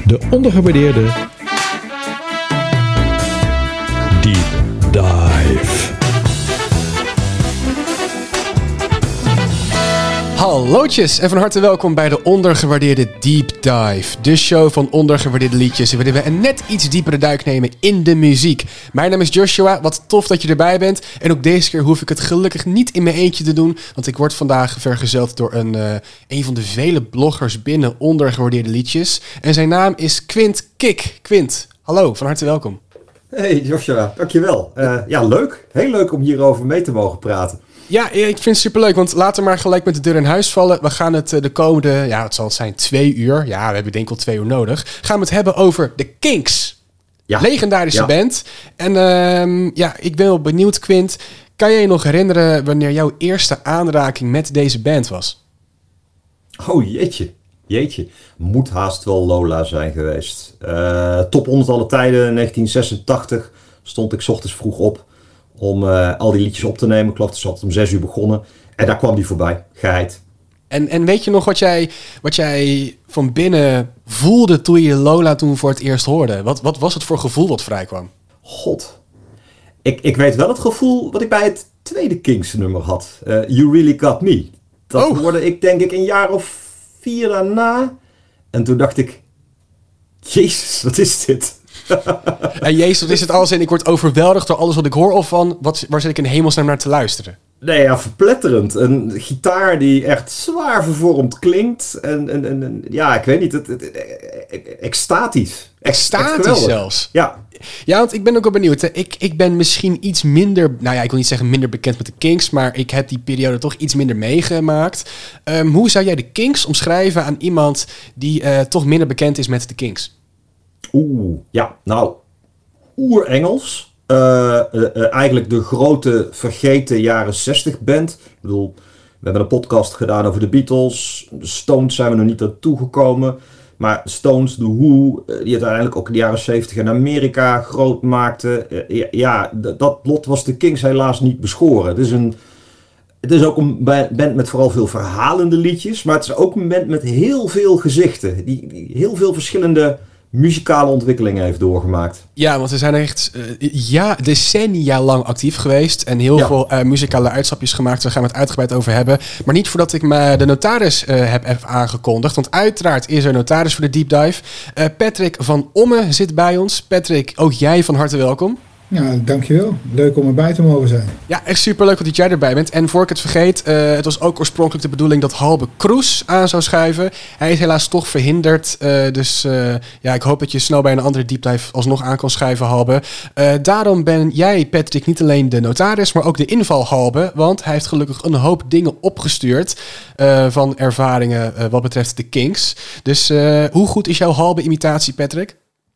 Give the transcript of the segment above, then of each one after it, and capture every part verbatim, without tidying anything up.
De ondergewaardeerde Deep Dive. Hallootjes en van harte welkom bij de ondergewaardeerde Deep Dive. De show van ondergewaardeerde liedjes waarin we een net iets diepere duik nemen in de muziek. Mijn naam is Joshua, wat tof dat je erbij bent. En ook deze keer hoef ik het gelukkig niet in mijn eentje te doen, want ik word vandaag vergezeld door een, uh, een van de vele bloggers binnen ondergewaardeerde liedjes. En zijn naam is Quint Kik. Quint, hallo, van harte welkom. Hey Joshua, dankjewel. Uh, ja, leuk. Heel leuk om hierover mee te mogen praten. Ja, ik vind het superleuk, want laten we maar gelijk met de deur in huis vallen. We gaan het de komende, ja, het zal het zijn, twee uur. Ja, we hebben denk ik al twee uur nodig. Gaan we het hebben over de Kinks. Ja. Legendarische ja. band. En uh, ja, ik ben wel benieuwd, Quint. Kan je je nog herinneren wanneer jouw eerste aanraking met deze band was? Oh, jeetje. Jeetje. Moet haast wel Lola zijn geweest. Uh, top honderd alle tijden, negentien zesentachtig, stond ik 's ochtends vroeg op om uh, al die liedjes op te nemen. Ik geloof dat ze altijd om zes uur begonnen. En daar kwam die voorbij. Geheid. En, en weet je nog wat jij, wat jij van binnen voelde toen je Lola toen voor het eerst hoorde? Wat, wat was het voor gevoel wat vrijkwam? God. Ik, ik weet wel het gevoel wat ik bij het tweede Kinks nummer had. Uh, You Really Got Me. Dat oh. hoorde ik denk ik een jaar of vier daarna. En toen dacht ik, Jezus, wat is dit? En Jezus, wat is het alles en ik word overweldigd door alles wat ik hoor? Of van, wat, waar zit ik in hemelsnaam naar te luisteren? Nee, ja, verpletterend. Een gitaar die echt zwaar vervormd klinkt. En, en, en ja, ik weet niet, het, het, het, extatisch. Extatisch zelfs? Ja. Ja, want ik ben ook wel benieuwd. Hè. Ik, ik ben misschien iets minder, nou ja, ik wil niet zeggen minder bekend met de Kinks, maar ik heb die periode toch iets minder meegemaakt. Um, hoe zou jij de Kinks omschrijven aan iemand die uh, toch minder bekend is met de Kinks? Oeh, ja, nou, oer-Engels. Uh, uh, uh, eigenlijk de grote vergeten jaren zestig band. Ik bedoel, we hebben een podcast gedaan over de Beatles. De Stones zijn we nog niet naartoe gekomen. Maar de Stones, de Who, uh, die uiteindelijk ook in de jaren zeventig in Amerika groot maakten. Uh, ja, ja d- dat lot was de Kinks helaas niet beschoren. Het is, een, het is ook een band met vooral veel verhalende liedjes. Maar het is ook een band met heel veel gezichten. Die, die heel veel verschillende muzikale ontwikkelingen heeft doorgemaakt. Ja, want we zijn echt uh, ja, decennia lang actief geweest en heel ja. veel uh, muzikale uitstapjes gemaakt. Daar gaan we het uitgebreid over hebben. Maar niet voordat ik me de notaris uh, heb even aangekondigd. Want uiteraard is er notaris voor de Deep Dive. Uh, Patrick van Omme zit bij ons. Patrick, ook jij van harte welkom. Ja, dankjewel. Leuk om erbij te mogen zijn. Ja, echt superleuk dat jij erbij bent. En voor ik het vergeet, uh, het was ook oorspronkelijk de bedoeling dat Halbe Kroes aan zou schuiven. Hij is helaas toch verhinderd. Uh, dus uh, ja, ik hoop dat je snel bij een andere deep dive alsnog aan kan schuiven, Halbe. Uh, daarom ben jij, Patrick, niet alleen de notaris, maar ook de inval Halbe. Want hij heeft gelukkig een hoop dingen opgestuurd uh, van ervaringen uh, wat betreft de Kinks. Dus uh, hoe goed is jouw Halbe-imitatie, Patrick?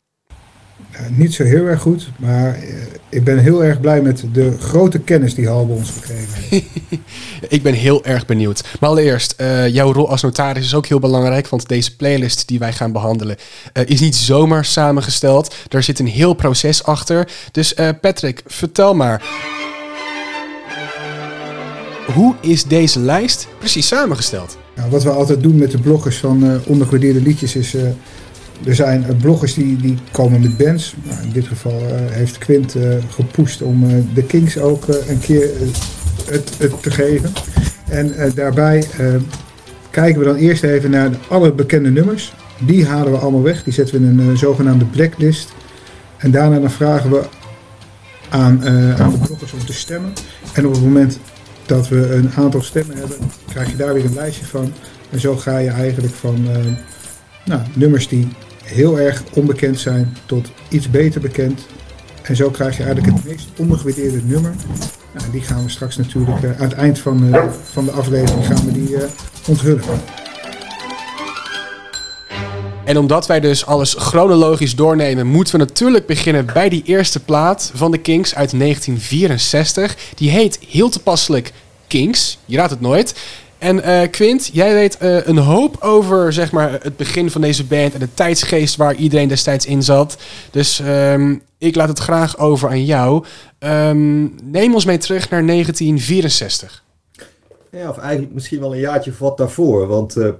Uh, niet zo heel erg goed, maar uh, ik ben heel erg blij met de grote kennis die Halbe ons gegeven heeft. Ik ben heel erg benieuwd. Maar allereerst, uh, jouw rol als notaris is ook heel belangrijk, want deze playlist die wij gaan behandelen uh, is niet zomaar samengesteld. Daar zit een heel proces achter. Dus uh, Patrick, vertel maar. Hoe is deze lijst precies samengesteld? Nou, wat we altijd doen met de bloggers van uh, ondergewaardeerde liedjes is... Uh, Er zijn uh, bloggers die, die komen met bands. Nou, in dit geval uh, heeft Quint uh, gepusht om uh, de Kinks ook uh, een keer uh, het, het te geven. En uh, daarbij uh, kijken we dan eerst even naar de alle bekende nummers. Die halen we allemaal weg. Die zetten we in een uh, zogenaamde blacklist. En daarna dan vragen we aan, uh, aan de bloggers om te stemmen. En op het moment dat we een aantal stemmen hebben, krijg je daar weer een lijstje van. En zo ga je eigenlijk van uh, nou, nummers die heel erg onbekend zijn tot iets beter bekend. En zo krijg je eigenlijk het meest ondergewaardeerde nummer. Nou, die gaan we straks natuurlijk uh, aan het eind van, uh, van de aflevering gaan we die uh, onthullen. En omdat wij dus alles chronologisch doornemen, moeten we natuurlijk beginnen bij die eerste plaat van de Kinks uit negentien vierenzestig. Die heet heel toepasselijk Kinks. Je raadt het nooit. En uh, Quint, jij weet uh, een hoop over zeg maar, het begin van deze band en de tijdsgeest waar iedereen destijds in zat. Dus um, ik laat het graag over aan jou. Um, neem ons mee terug naar negentien vierenzestig. Ja, of eigenlijk misschien wel een jaartje of wat daarvoor. Want uh,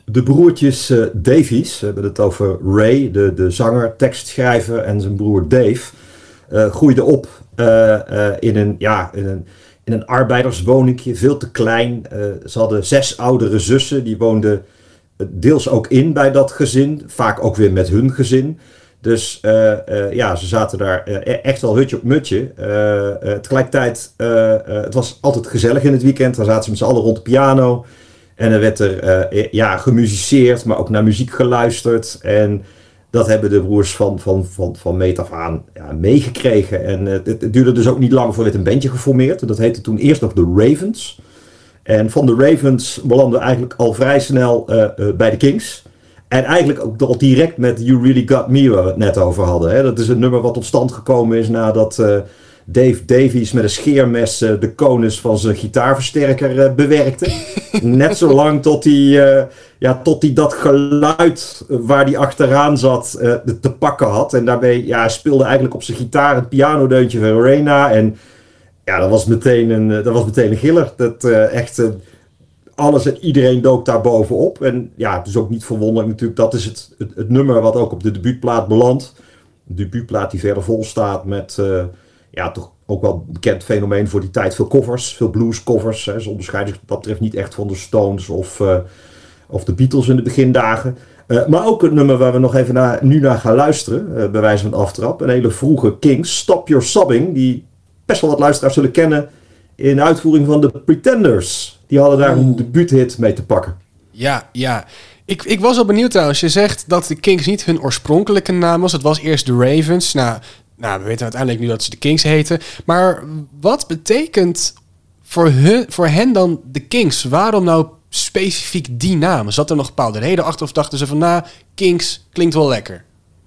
de broertjes uh, Davies, we hebben het over Ray, de, de zanger, tekstschrijver en zijn broer Dave, uh, groeiden op uh, uh, in een, ja, in een, in een arbeiderswoningje, veel te klein. Uh, ze hadden zes oudere zussen, die woonden deels ook in bij dat gezin, vaak ook weer met hun gezin. Dus uh, uh, ja, ze zaten daar uh, echt wel hutje op mutje. Uh, uh, tegelijkertijd, uh, uh, het was altijd gezellig in het weekend. Dan zaten ze met z'n allen rond de piano. En er werd er uh, ja, gemusiceerd, maar ook naar muziek geluisterd. En dat hebben de broers van, van, van, van meet af aan ja, meegekregen. En uh, het, het duurde dus ook niet lang voor werd een bandje geformeerd. En dat heette toen eerst nog de Ravens. En van de Ravens belanden we eigenlijk al vrij snel uh, uh, bij de Kings. En eigenlijk ook al direct met You Really Got Me, waar we het net over hadden. Hè. Dat is een nummer wat tot stand gekomen is nadat uh, Dave Davies met een scheermes uh, de konus van zijn gitaarversterker uh, bewerkte. Net zo lang tot hij, uh, ja, tot hij dat geluid uh, waar hij achteraan zat uh, te pakken had. En daarbij ja, speelde eigenlijk op zijn gitaar het pianodeuntje van Reina. En ja, dat was meteen een, uh, dat was meteen een giller. Dat uh, echt... Uh, Alles en iedereen dook daar bovenop. En ja, het is ook niet verwonderlijk natuurlijk. Dat is het, het, het nummer wat ook op de debuutplaat belandt. De debuutplaat die verder vol staat met... Uh, ja, toch ook wel bekend fenomeen voor die tijd. Veel covers, veel bluescovers. Hè. Ze onderscheiden zich wat dat betreft niet echt van de Stones of, uh, of de Beatles in de begindagen. Uh, maar ook een nummer waar we nog even naar, nu naar gaan luisteren. Uh, bij wijze van aftrap. Een hele vroege Kings. Stop Your Sobbing. Die best wel wat luisteraars zullen kennen. In uitvoering van de Pretenders. Die hadden daar een debuuthit mee te pakken. Ja, ja. Ik, ik was wel benieuwd trouwens. Je zegt dat de Kings niet hun oorspronkelijke naam was. Het was eerst de Ravens. Nou, nou, we weten uiteindelijk nu dat ze de Kings heten. Maar wat betekent voor, hun, voor hen dan de Kings? Waarom nou specifiek die naam? Zat er nog een bepaalde reden achter? Of dachten ze van, nou, Kings klinkt wel lekker?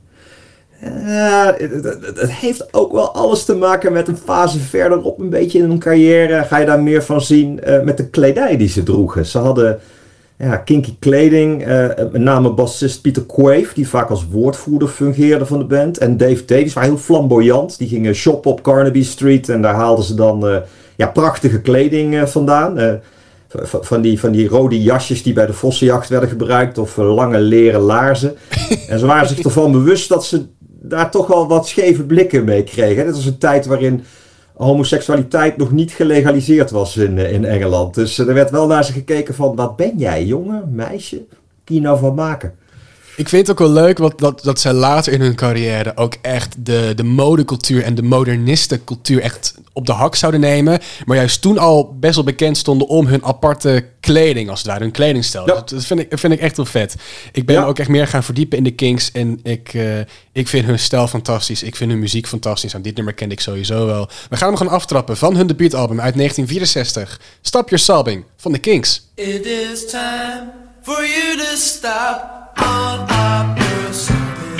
Uh, het, het, het heeft ook wel alles te maken met een fase verderop een beetje in hun carrière. Ga je daar meer van zien uh, met de kledij die ze droegen. Ze hadden ja, kinky kleding, uh, met name bassist Peter Quaife, die vaak als woordvoerder fungeerde van de band. En Dave Davies was heel flamboyant. Die gingen shoppen op Carnaby Street en daar haalden ze dan uh, ja, prachtige kleding uh, vandaan. Uh, Van die, van die rode jasjes die bij de vossenjacht werden gebruikt. Of lange leren laarzen. En ze waren zich ervan bewust dat ze daar toch wel wat scheve blikken mee kregen. Dit was een tijd waarin homoseksualiteit nog niet gelegaliseerd was in, in Engeland. Dus er werd wel naar ze gekeken van, wat ben jij, jongen, meisje? Kun je nou van maken? Ik vind het ook wel leuk wat, dat, dat zij later in hun carrière ook echt de, de modecultuur en de modernistencultuur echt op de hak zouden nemen. Maar juist toen al best wel bekend stonden om hun aparte kleding, als het ware, hun kledingstijl. Ja. Dat vind ik, vind ik echt heel vet. Ik ben ja. ook echt meer gaan verdiepen in de Kings en ik, uh, ik vind hun stijl fantastisch. Ik vind hun muziek fantastisch. En dit nummer kende ik sowieso wel. We gaan hem gaan aftrappen van hun debuutalbum uit negentien vierenzestig. Stop Your Sobbing van de Kings. It is time for you to stop. All of your sobbing.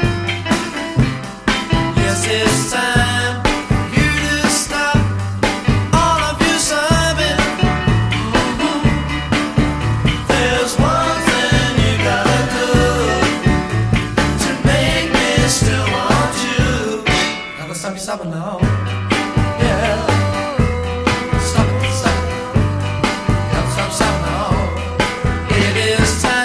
Yes, it's time for you to stop. All of your sobbing. Mm-hmm. There's one thing you gotta do to make me still want you. Gotta stop your sobbing now. Yeah. Stop it, stop it. Gotta stop sobbing now. It is time.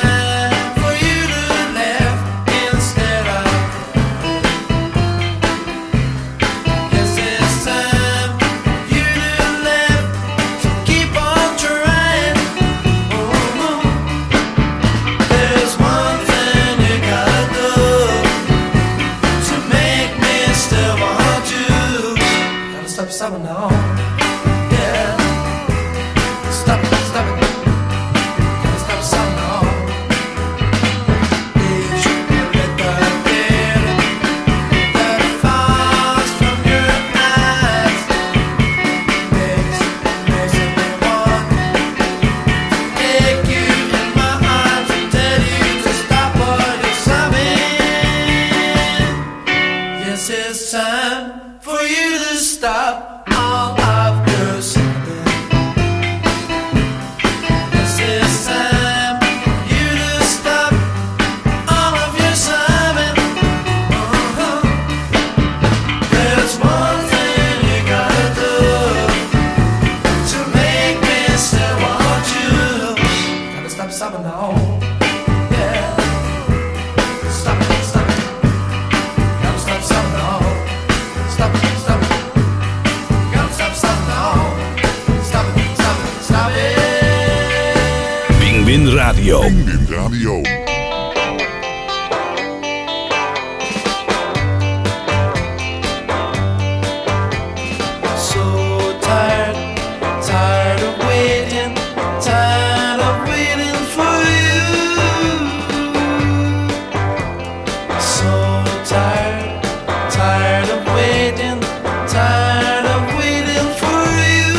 Stop it now. Yeah. Stop it, stop it. Gotta stop it, stop it now. Is you let the fear that falls from your eyes makes, makes me want to take you in my arms and tell you to stop all your sobbing. Yes, it's time for you to stop. All of your sobbing. This is time for you to stop. All of your sobbing. Uh-huh. There's one thing you gotta do to make me still want you. Gotta stop sobbing now. Penguin Radio. Penguin Radio. So tired, tired of waiting, tired of waiting for you. So tired, tired of waiting, tired of waiting for you.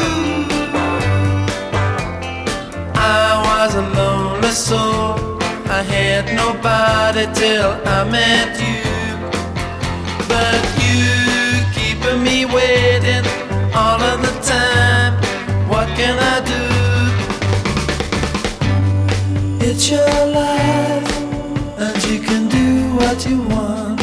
I was a lonely soul, I had nobody till I met you. But you keeping me waiting all of the time. What can I do? It's your life, and you can do what you want.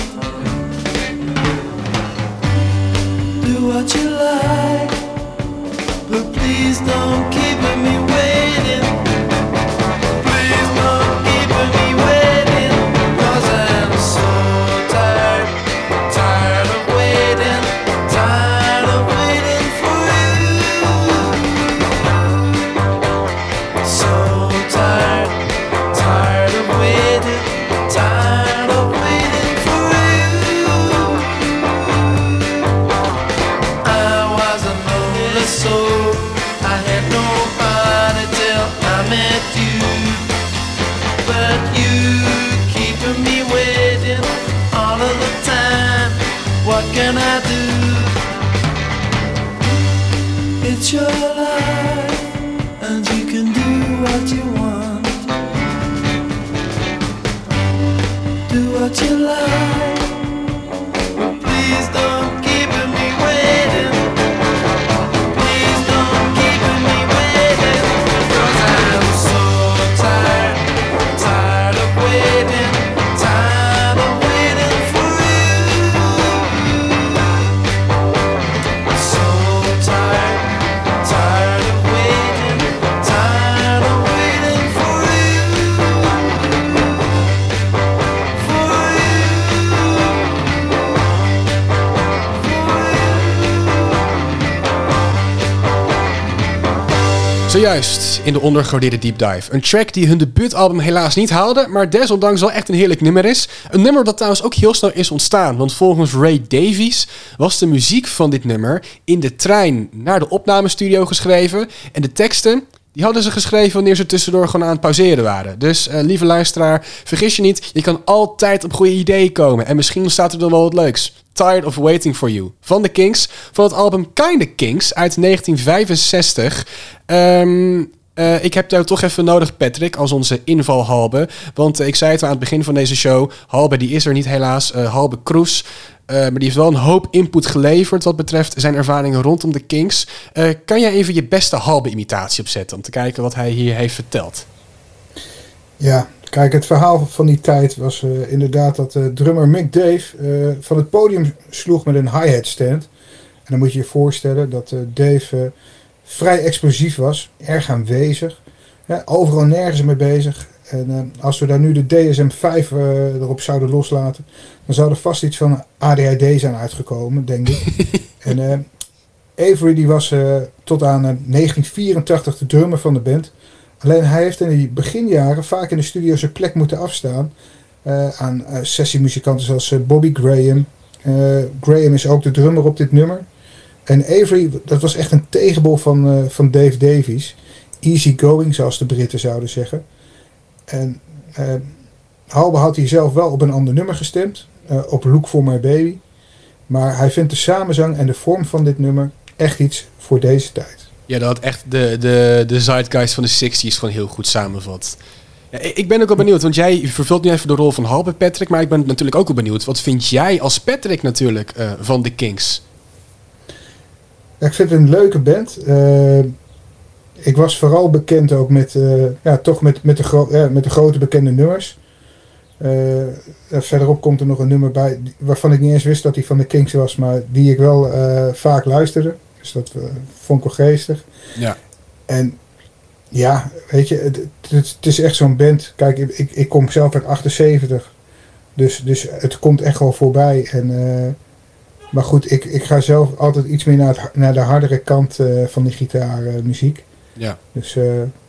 Do what you like, but please don't keep me waiting. Please don't keep me waiting, 'cause I'm so tired, tired of waiting, tired of waiting for you. So tired, tired of waiting, tired of waiting for you. I was a lonely soul, I had nobody till I met you. But you keeping me waiting all of the time. What can I do? It's your life, and you can do what you want. Do what you like. Please don't keep me waiting. Please don't keep me waiting, 'cause I'm so tired, tired of waiting, tired of waiting for you. So tired, tired of waiting, tired of waiting for you. For you. Zojuist in de ondergewaardeerde Deep Dive. Een track die hun debuutalbum helaas niet haalde, maar desondanks wel echt een heerlijk nummer is. Een nummer dat trouwens ook heel snel is ontstaan, want volgens Ray Davies was de muziek van dit nummer in de trein naar de opnamestudio geschreven. En de teksten, die hadden ze geschreven wanneer ze tussendoor gewoon aan het pauzeren waren. Dus uh, lieve luisteraar, vergis je niet, je kan altijd op goede ideeën komen. En misschien staat er dan wel wat leuks. Tired of Waiting for You van de Kinks, van het album Kinda Kinks uit negentien vijfenzestig. Um, uh, ik heb jou toch even nodig, Patrick, als onze inval Halbe. Want uh, ik zei het aan het begin van deze show, Halbe die is er niet helaas, uh, Halbe Kroes. Uh, maar die heeft wel een hoop input geleverd wat betreft zijn ervaringen rondom de Kinks. Uh, kan jij even je beste Halbe-imitatie opzetten om te kijken wat hij hier heeft verteld? Ja, kijk, het verhaal van die tijd was uh, inderdaad dat uh, drummer Mick Dave uh, van het podium sloeg met een hi-hat stand. En dan moet je je voorstellen dat uh, Dave uh, vrij explosief was, erg aanwezig, ja, overal nergens mee bezig. En uh, als we daar nu de D S M vijf uh, erop zouden loslaten, dan zou er vast iets van A D H D zijn uitgekomen, denk ik. En uh, Avery die was uh, tot aan uh, negentien vierentachtig de drummer van de band. Alleen hij heeft in die beginjaren vaak in de studio zijn plek moeten afstaan uh, aan uh, sessiemuzikanten zoals uh, Bobby Graham. Uh, Graham is ook de drummer op dit nummer. En Avery, dat was echt een tegenbol van, uh, van Dave Davies. Easy going, zoals de Britten zouden zeggen. En uh, Halbe had hier zelf wel op een ander nummer gestemd, uh, op Look for My Baby. Maar hij vindt de samenzang en de vorm van dit nummer echt iets voor deze tijd. Ja, dat had echt de, de, de zeitgeist van de zestig's gewoon heel goed samenvat. Ja, ik ben ook wel benieuwd, want jij vervult nu even de rol van Halbe, Patrick. Maar ik ben natuurlijk ook wel benieuwd. Wat vind jij als Patrick natuurlijk uh, van de Kinks? Ja, ik vind het een leuke band. Uh, ik was vooral bekend ook met, uh, ja, toch met, met, de gro- ja, met de grote bekende nummers. Uh, verderop komt er nog een nummer bij waarvan ik niet eens wist dat hij van de Kinks was, maar die ik wel uh, vaak luisterde. Dus dat uh, vond ik wel geestig. Ja. En ja, weet je, het, het, het is echt zo'n band. Kijk, ik, ik, ik kom zelf uit achtenzeventig. Dus, dus het komt echt wel voorbij. En, uh, maar goed, ik, ik ga zelf altijd iets meer naar, het, naar de hardere kant uh, van de gitaarmuziek. Ja. Dus uh,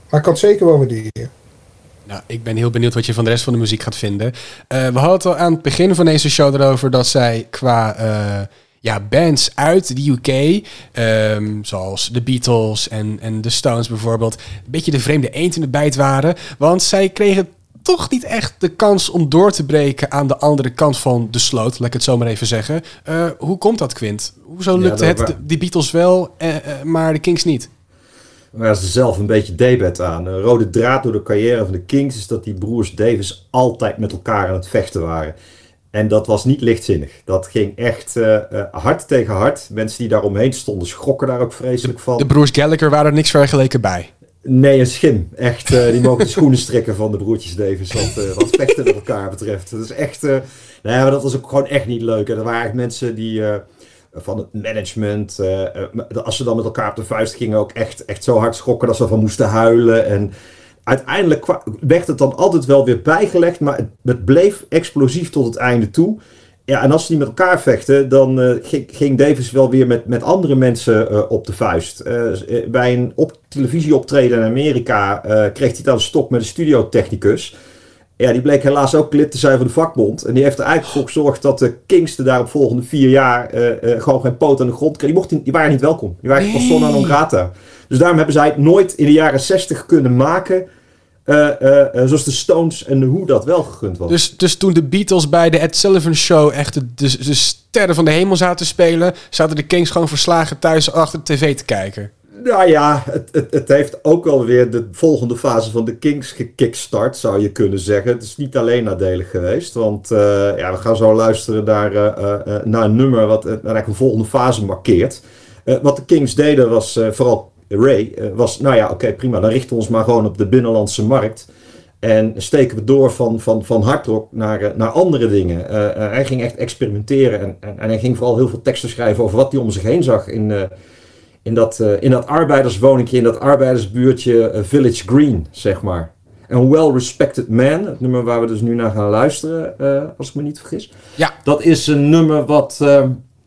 Maar ik kan het zeker wel waarderen. Nou, ik ben heel benieuwd wat je van de rest van de muziek gaat vinden. Uh, we hadden het al aan het begin van deze show erover dat zij qua uh, ja, bands uit de U K, um, zoals de Beatles en, en de Stones bijvoorbeeld, een beetje de vreemde eend in de bijt waren. Want zij kregen toch niet echt de kans om door te breken aan de andere kant van de sloot, laat ik het zo maar even zeggen. Uh, hoe komt dat, Quint? Hoezo lukte ja, het de, die Beatles wel, uh, uh, maar de Kings niet? Waar ze zelf een beetje debet aan. Een rode draad door de carrière van de Kings is dat die broers Davis altijd met elkaar aan het vechten waren. En dat was niet lichtzinnig. Dat ging echt uh, uh, hard tegen hard. Mensen die daar omheen stonden schrokken daar ook vreselijk van. De broers Gallagher waren er niks vergeleken bij. Nee, een schim. Echt, uh, die mogen de schoenen strikken van de broertjes Davis. Wat, uh, wat vechten met elkaar betreft. Dat is echt... Uh, nou ja, maar dat was ook gewoon echt niet leuk. En er waren echt mensen die... Uh, van het management. Uh, uh, als ze dan met elkaar op de vuist gingen, ook echt, echt zo hard schokken dat ze van moesten huilen. En uiteindelijk kwa- werd het dan altijd wel weer bijgelegd, maar het, het bleef explosief tot het einde toe. Ja, en als ze niet met elkaar vechten, dan uh, ging, ging Davis wel weer met, met andere mensen uh, op de vuist. Uh, bij een op televisieoptreden in Amerika uh, kreeg hij dan een stok met een studiotechnicus. Ja, die bleek helaas ook lid te zijn van de vakbond. En die heeft er eigenlijk voor gezorgd dat de Kings de daarop volgende vier jaar uh, uh, gewoon geen poot aan de grond kregen. Die, mochten, die waren niet welkom. Die waren echt persona non grata. Dus daarom hebben zij het nooit in de jaren zestig kunnen maken. Uh, uh, uh, zoals de Stones en de Who dat wel gegund was. Dus, dus toen de Beatles bij de Ed Sullivan Show echt de, de, de sterren van de hemel zaten spelen, zaten de Kings gewoon verslagen thuis achter de tv te kijken. Nou ja, het, het, het heeft ook alweer de volgende fase van de Kings gekickstart, zou je kunnen zeggen. Het is niet alleen nadelig geweest, want uh, ja, we gaan zo luisteren naar, uh, uh, naar een nummer wat uh, eigenlijk een volgende fase markeert. Uh, wat de Kings deden was, uh, vooral Ray, uh, was nou ja, oké, okay, prima, dan richten we ons maar gewoon op de binnenlandse markt. En steken we door van, van, van hardrock naar, uh, naar andere dingen. Uh, uh, hij ging echt experimenteren en, en, en hij ging vooral heel veel teksten schrijven over wat hij om zich heen zag in... Uh, In dat, uh, in dat arbeiderswoningje, in dat arbeidersbuurtje uh, Village Green, zeg maar. Een well-respected man, het nummer waar we dus nu naar gaan luisteren, uh, als ik me niet vergis. Ja. Dat is een nummer wat, uh,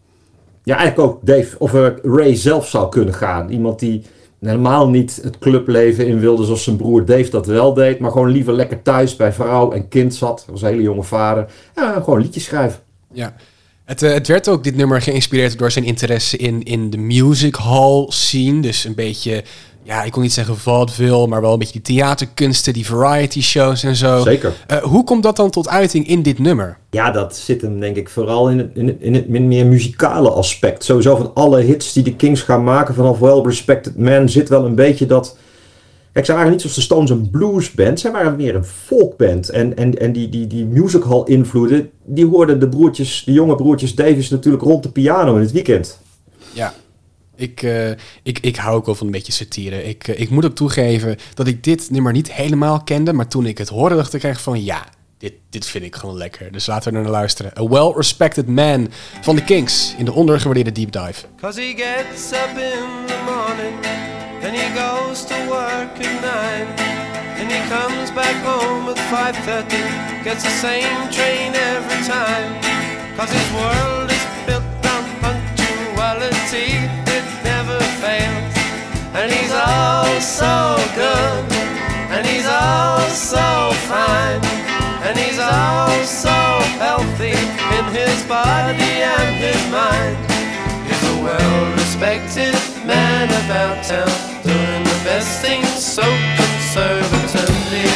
ja, eigenlijk ook Dave, of uh, Ray zelf zou kunnen gaan. Iemand die helemaal niet het clubleven in wilde zoals zijn broer Dave dat wel deed, maar gewoon liever lekker thuis bij vrouw en kind zat. Dat was een hele jonge vader. Ja, gewoon liedjes schrijven. Ja. Het, uh, het werd ook, dit nummer, geïnspireerd door zijn interesse in, in de music hall scene. Dus een beetje, ja, ik kon niet zeggen vaudeville, maar wel een beetje die theaterkunsten, die variety shows en zo. Zeker. Uh, hoe komt dat dan tot uiting in dit nummer? Ja, dat zit hem denk ik vooral in het, in het, in het meer muzikale aspect. Sowieso van alle hits die de Kings gaan maken vanaf Well Respected Man zit wel een beetje dat... Kijk, zij waren niet zoals de Stones een bluesband. Zij waren meer een folkband. En, en, en die, die, die musical invloeden, die hoorden de broertjes, de jonge broertjes Davis natuurlijk rond de piano in het weekend. Ja, ik, uh, ik, ik hou ook wel van een beetje satire. Ik, uh, ik moet ook toegeven dat ik dit nummer niet helemaal kende. Maar toen ik het hoorde, dacht ik echt van ja, dit, dit vind ik gewoon lekker. Dus laten we er naar luisteren. A Well-Respected Man van de Kings in de ondergewaardeerde Deep Dive. Cause he gets up in the morning and he goes to work at nine and he comes back home at five thirty, gets the same train every time. Cause his world is built on punctuality, it never fails. And he's all so good, and he's all so fine, and he's all so healthy in his body and his mind. He's a well-respected man about town, doing the best things so conservatively.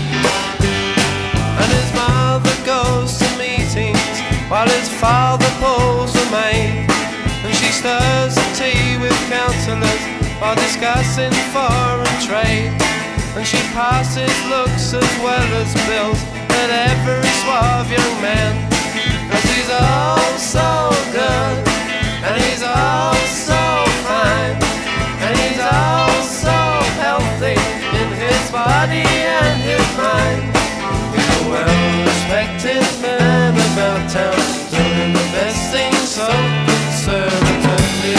And his mother goes to meetings while his father pulls a maid, and she stirs the tea with counsellors while discussing foreign trade. And she passes looks as well as bills at every suave young man, 'cause he's all so good, and he's all so fine, and he's all so healthy in his body and his mind. He's a well-respected man about town, doing the best things so conservatively.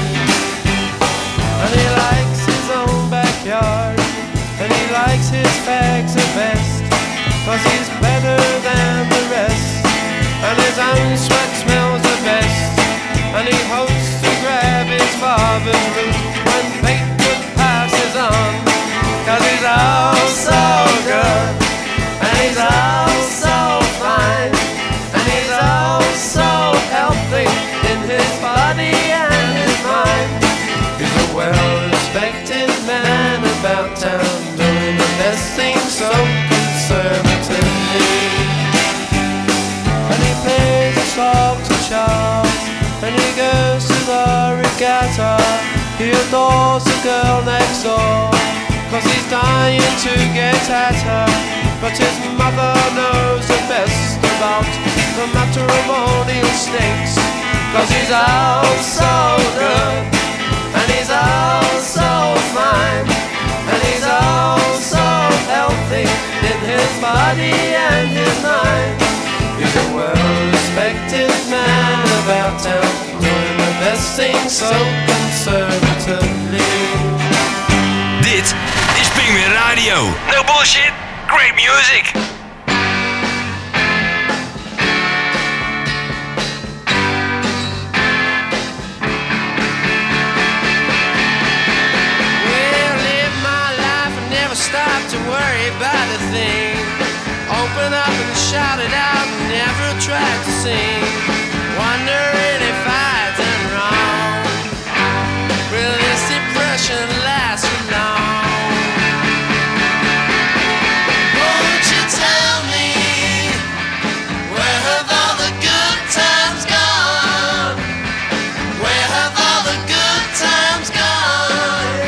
And he likes his own backyard, and he likes his fags the best, 'cause he's better than the rest, and his own sweat smells the best. And he hopes to grab his father's root when Batewood passes on, 'cause he's better. He adores the girl next door, cause he's dying to get at her. But his mother knows the best about the matrimonial snakes, cause he's out so good, and he's out so fine, and he's out so healthy in his body and his mind. He's a well-respected man about town, doing the best thing so conservatively. Dit is Pingwin Radio. No bullshit, great music. Well, live my life and never stop to worry about a thing. Open up and shout it out and never try to sing. Wondering if I've done wrong. Will this depression last for long? Won't you tell me, where have all the good times gone? Where have all the good times gone?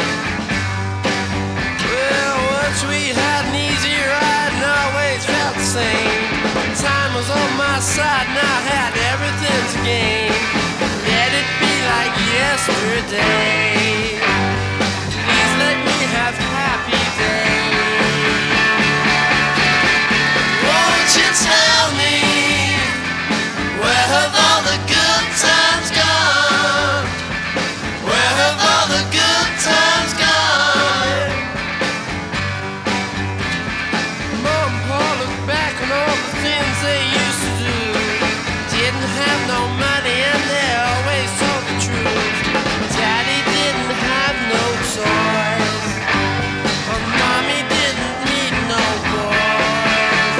Well, once we had an easy ride and always felt the same. Time was on my side and I had everything to gain. Let it be like yesterday. Please let me have happy days. Won't you tell me, where have all the good times gone? Where have all the good times gone? Mom and Pa look back on all the things they used to do. Didn't have no money and they always told the truth. Daddy didn't have no toys, and Mommy didn't need no boys.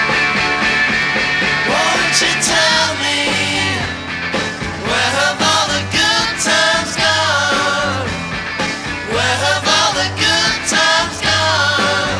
Won't you tell me, where have all the good times gone? Where have all the good times gone?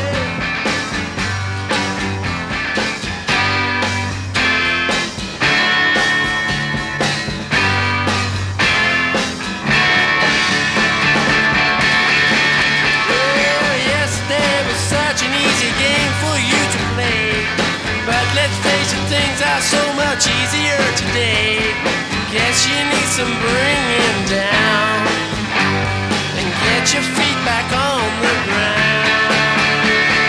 Well, yesterday was such an easy game for you to play. But let's face it, things are so much easier today. Guess you need some bringing down and get your feet back on the ground.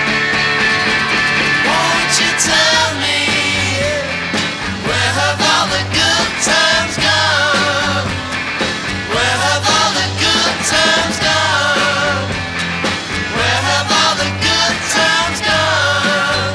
Won't you tell me, where have all the good times gone? Where have all the good times gone? Where have all the good times gone?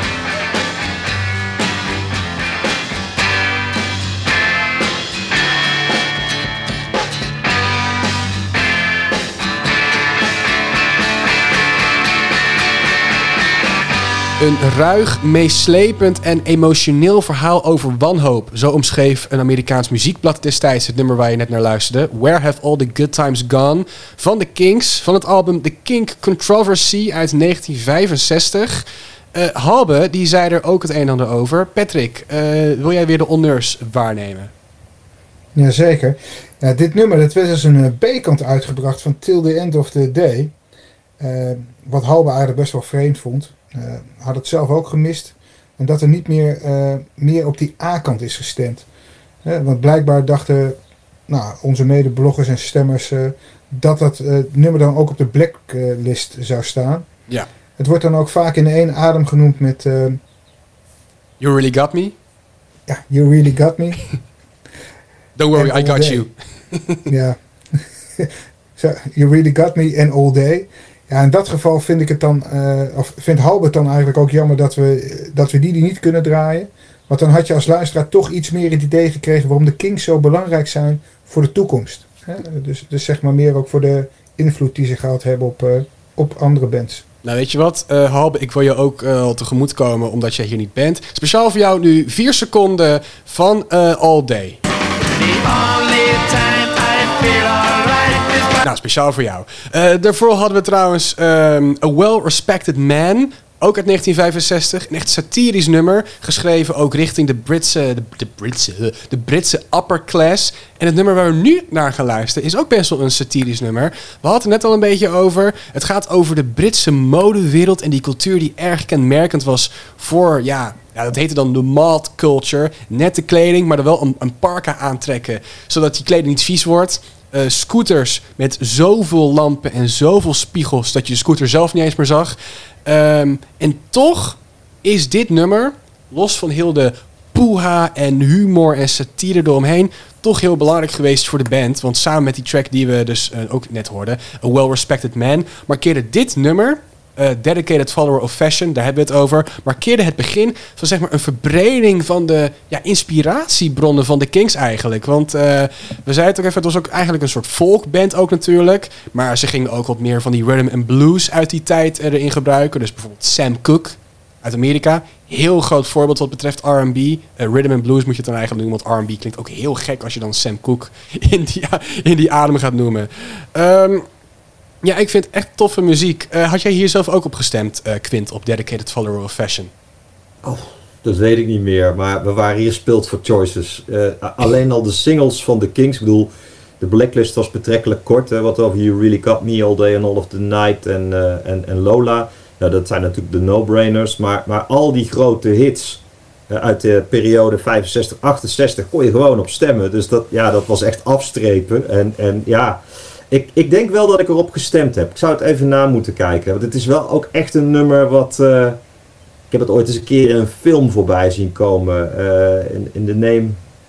Een ruig, meeslepend en emotioneel verhaal over wanhoop. Zo omschreef een Amerikaans muziekblad destijds het nummer waar je net naar luisterde. Where Have All The Good Times Gone? Van de Kinks, van het album The Kink Controversy uit negentien vijfenzestig. Uh, Halbe, die zei er ook het een en ander over. Patrick, uh, wil jij weer de honneurs waarnemen? Jazeker. Ja, dit nummer dat werd als een uh, B-kant uitgebracht van Till the End of the Day. Uh, wat Halbe eigenlijk best wel vreemd vond. Uh, had het zelf ook gemist. En dat er niet meer, uh, meer op die A-kant is gestemd. Uh, want blijkbaar dachten nou, onze mede-bloggers en stemmers uh, dat dat uh, nummer dan ook op de blacklist zou staan. Ja. Het wordt dan ook vaak in één adem genoemd met... Uh, You Really Got Me? ja, You Really Got Me. Don't worry, And I got All you. Ja. So, You Really Got Me and All Day. Ja, in dat geval vind ik het dan, uh, of vindt Halbert dan eigenlijk ook jammer dat we, dat we die, die niet kunnen draaien. Want dan had je als luisteraar toch iets meer het idee gekregen waarom de Kinks zo belangrijk zijn voor de toekomst. Hè? Dus, dus zeg maar meer ook voor de invloed die ze gehad hebben op, uh, op andere bands. Nou, weet je wat, uh, Halbe, ik wil je ook uh, tegemoet komen omdat jij hier niet bent. Speciaal voor jou nu vier seconden van uh, All Day. Nou, speciaal voor jou. Uh, daarvoor hadden we trouwens um, A Well-Respected Man. Ook uit negentien vijfenzestig. Een echt satirisch nummer. Geschreven ook richting de Britse, de, de, Britse, de Britse upper class. En het nummer waar we nu naar gaan luisteren is ook best wel een satirisch nummer. We hadden het net al een beetje over. Het gaat over de Britse modewereld en die cultuur die erg kenmerkend was voor, ja... Ja, dat heette dan de mod culture. Nette kleding, maar dan wel een, een parka aantrekken. Zodat die kleding niet vies wordt. Uh, scooters met zoveel lampen en zoveel spiegels dat je de scooter zelf niet eens meer zag. Um, en toch is dit nummer, los van heel de poeha en humor en satire eromheen, toch heel belangrijk geweest voor de band. Want samen met die track die we dus uh, ook net hoorden, A Well-Respected Man, markeerde dit nummer... Uh, dedicated follower of fashion, daar hebben we het over, markeerde het begin van zeg maar een verbreding van de ja, inspiratiebronnen van de Kinks eigenlijk. Want uh, we zeiden het ook even, het was ook eigenlijk een soort folkband ook natuurlijk, maar ze gingen ook wat meer van die rhythm and blues uit die tijd erin gebruiken. Dus bijvoorbeeld Sam Cooke uit Amerika, heel groot voorbeeld wat betreft R en B. Uh, rhythm and blues moet je het dan eigenlijk noemen, want R en B klinkt ook heel gek als je dan Sam Cooke in die, in die adem gaat noemen. Um, Ja, ik vind het echt toffe muziek. Uh, had jij hier zelf ook op gestemd, uh, Quint, op Dedicated Follower of Fashion? Oh, dat weet ik niet meer. Maar we waren hier speeld voor choices. Uh, alleen al de singles van de Kinks. Ik bedoel, de Blacklist was betrekkelijk kort. Hè, wat over You Really Got Me All Day and All of the Night en, uh, en, en Lola. Nou, dat zijn natuurlijk de no-brainers. Maar, maar al die grote hits uh, uit de periode vijfenzestig, achtenzestig kon je gewoon op stemmen. Dus dat, ja, dat was echt afstrepen. En, en ja... Ik, ik denk wel dat ik erop gestemd heb. Ik zou het even na moeten kijken. Want het is wel ook echt een nummer wat... Uh, ik heb het ooit eens een keer in een film voorbij zien komen. Uh, in, in, the name,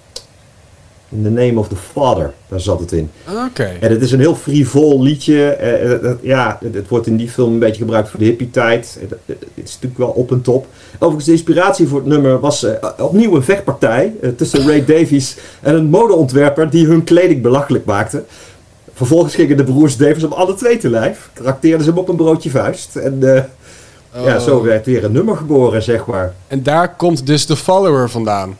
in the Name of the Father. Daar zat het in. Oké. Okay. En het is een heel frivol liedje. Uh, uh, ja, het, het wordt in die film een beetje gebruikt voor de hippie-tijd. Het, het, het is natuurlijk wel op en top. Overigens, de inspiratie voor het nummer was uh, opnieuw een vechtpartij. Uh, tussen Ray Davies en een modeontwerper die hun kleding belachelijk maakte. Vervolgens gingen de broers Davis op alle twee te lijf. Trakteerden ze hem op een broodje vuist. En uh, oh. ja, zo werd weer een nummer geboren, zeg maar. En daar komt dus de follower vandaan.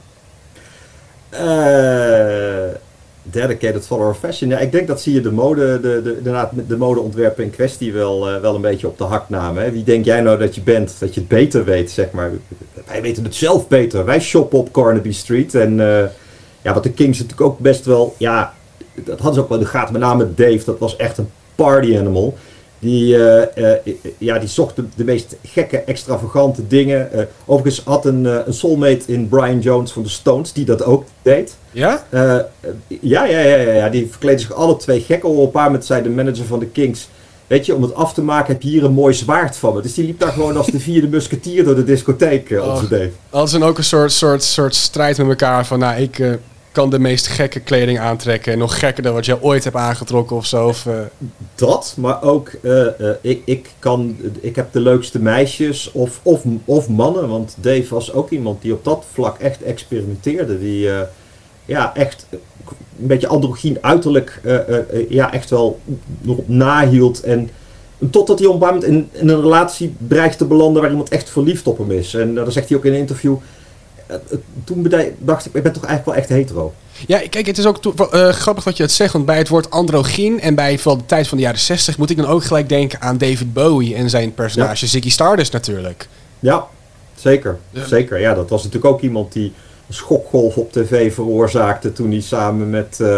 Uh, dedicated follower of fashion. Ja, ik denk dat zie je de mode, de, de, de, de modeontwerper in kwestie wel, uh, wel een beetje op de hak namen. Hè? Wie denk jij nou dat je bent? Dat je het beter weet, zeg maar. Wij weten het zelf beter. Wij shoppen op Carnaby Street. En uh, ja, wat de Kinks natuurlijk ook best wel... Ja, dat hadden ze ook wel in de gaten, met name Dave, dat was echt een party animal. Die, uh, uh, ja, die zocht de, de meest gekke, extravagante dingen. Uh, overigens had een, uh, een soulmate in Brian Jones van de Stones, die dat ook deed. Ja? Uh, ja, ja, ja, ja, ja, die verkleden zich alle twee gek. Op een paar moment zei de manager van de Kinks, weet je, om het af te maken heb je hier een mooi zwaard van me. Dus die liep daar gewoon als de vierde musketier door de discotheek, uh, onze oh, Dave. Hadden ze dan ook een soort, soort, soort strijd met elkaar van, nou, ik... Uh... kan de meest gekke kleding aantrekken. En nog gekker dan wat jij ooit hebt aangetrokken of zo. Of, uh... Dat, maar ook uh, uh, ik, ik, kan, ik heb de leukste meisjes of, of, of mannen. Want Dave was ook iemand die op dat vlak echt experimenteerde. Die uh, ja, echt een beetje androgyn uiterlijk uh, uh, uh, ja, echt wel nog op nahield. En totdat hij op een moment in, in een relatie dreigt te belanden waar iemand echt verliefd op hem is. En uh, dan zegt hij ook in een interview... Toen dacht ik, ik ben toch eigenlijk wel echt hetero. Ja, kijk, het is ook to- uh, grappig dat je het zegt. Want bij het woord androgyn en bij vooral de tijd van de jaren zestig... moet ik dan ook gelijk denken aan David Bowie en zijn personage ja. Ziggy Stardust natuurlijk. Ja, zeker. Ja. Zeker. Ja, dat was natuurlijk ook iemand die een schokgolf op tv veroorzaakte... toen hij samen met... Uh,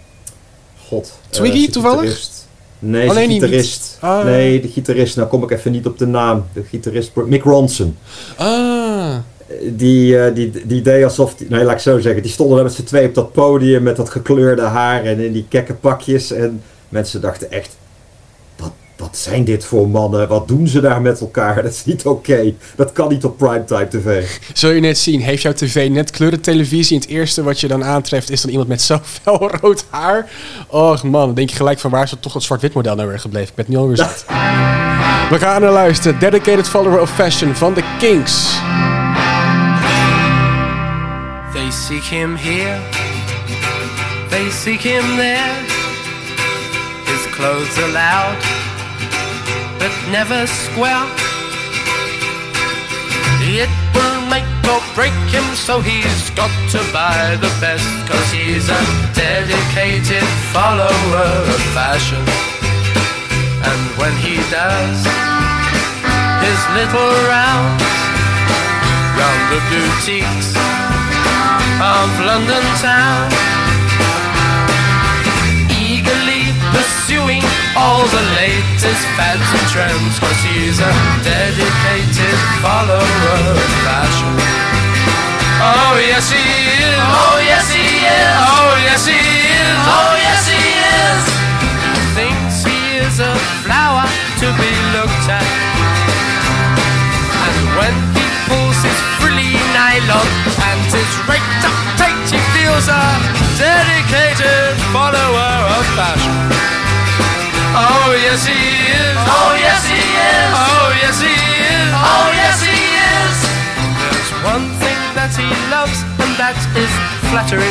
God. Twiggy uh, toevallig? Gitarist. Nee, de gitarist. Ah. Nee, de gitarist. Nou kom ik even niet op de naam. De gitarist Mick Ronson. Ah... Die, uh, die, die deed alsof, die, nee laat ik zo zeggen, die stonden daar met z'n twee op dat podium met dat gekleurde haar en in die kekke pakjes en mensen dachten echt, wat, wat zijn dit voor mannen, wat doen ze daar met elkaar, dat is niet oké, okay. Dat kan niet op primetime tv. Zul je net zien, heeft jouw tv net kleurentelevisie en het eerste wat je dan aantreft is dan iemand met zo fel rood haar? Och man, dan denk je gelijk van waar is dat toch dat zwart-wit model nou weer gebleven, ik ben het nu alweer zat. We gaan naar luisteren, Dedicated Follower of Fashion van de Kinks. They seek him here, they seek him there. His clothes are loud, but never square. It will make or break him, so he's got to buy the best, 'cause he's a dedicated follower of fashion. And when he does, his little rounds round the boutiques of London town, eagerly pursuing all the latest fads and trends, 'cause he's a dedicated follower of fashion. Oh yes he is, oh yes he is, oh yes he is, oh yes he is. Thinks he is a flower to be looked at, and when he pulls his frilly nylon and his raked up tight, he feels a dedicated follower of fashion. Oh yes he is, oh yes he is, oh yes he is, oh yes he is. There's one thing that he loves, and that is flattery.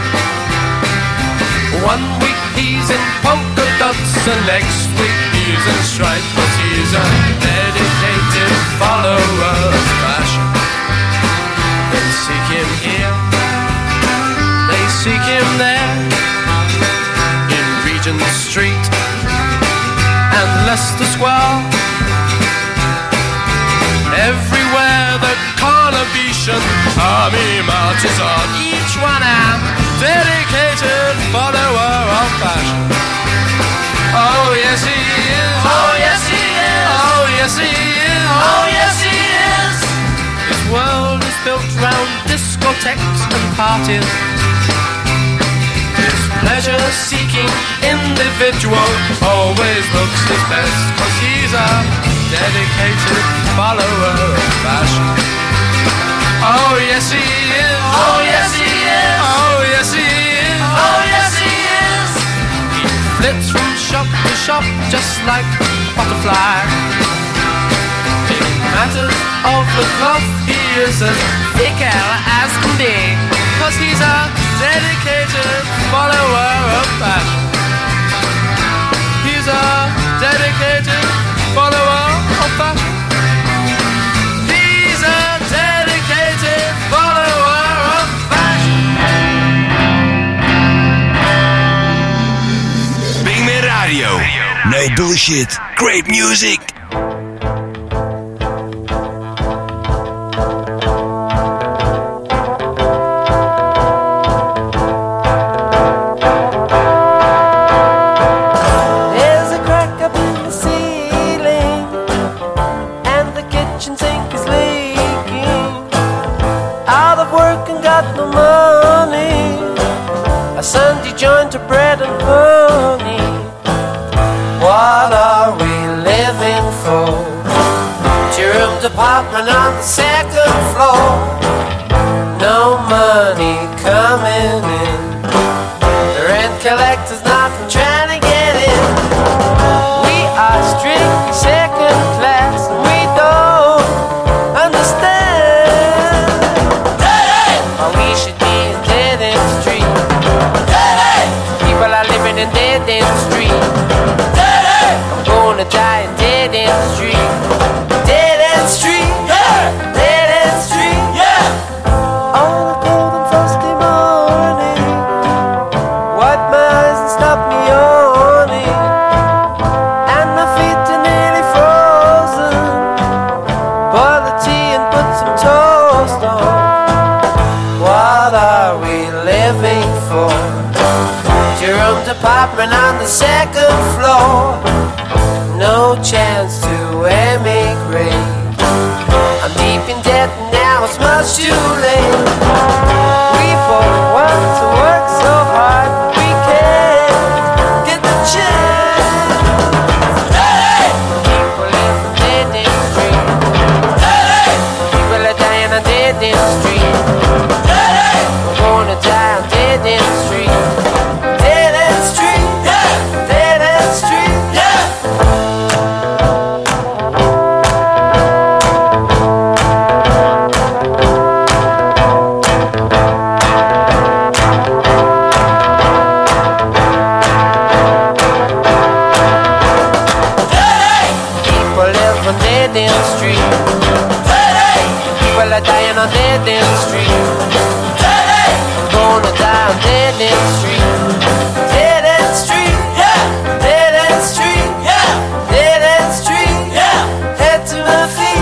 One week he's in polka dots, and next week he's in stripes, 'cause he's a dedicated follower of fashion. They seek him here, they seek him there, in Regent Street and Leicester Square. Everywhere the Carnabetian army marches on, each one a dedicated follower of fashion. Oh yes he is, oh yes he is, oh yes he is, oh yes he is. His world is built round discotheques and parties. His pleasure-seeking individual always looks his best, 'cause he's a dedicated follower of fashion. Oh yes he is, oh yes he is, oh yes he is, oh yes he is. He flits from shop to shop just like a butterfly. In matters of the cloth he is as thick as can be, 'cause he's a dedicated follower of fashion. He's a dedicated follower of fashion. He's a dedicated follower of fashion. Big Man Radio. No bullshit. Great music. There's a crack up in the ceiling, and the kitchen sink is leaking. Out of work and got no money, a Sunday joint of bread and honey. What are we living for? Two-room apartment on the second floor. No money coming in. The rent collector's not trying to get in. We are strictly second class, and we don't understand why we should be in dead end street. People are living in dead end street. I'm gonna die in dead end street. Dead end street, dead end street. On a cold and frosty morning, wipe my eyes and stop me yawning, and my feet are nearly frozen. Boil the tea and put some toast on. What are we living for? Two-room apartment on the second floor. No chance to emigrate. I'm deep in debt and now it's much too late. We both want to work so hard, but we can't get the chance. People live on dead end street. People are dying on dead end street. We're gonna die on dead end street. Dead end street, dead end street. People live on dead end street. People are dying on dead end street. I'm gonna die on dead end street. Dead end street, dead end street, dead end street. Head to my feet.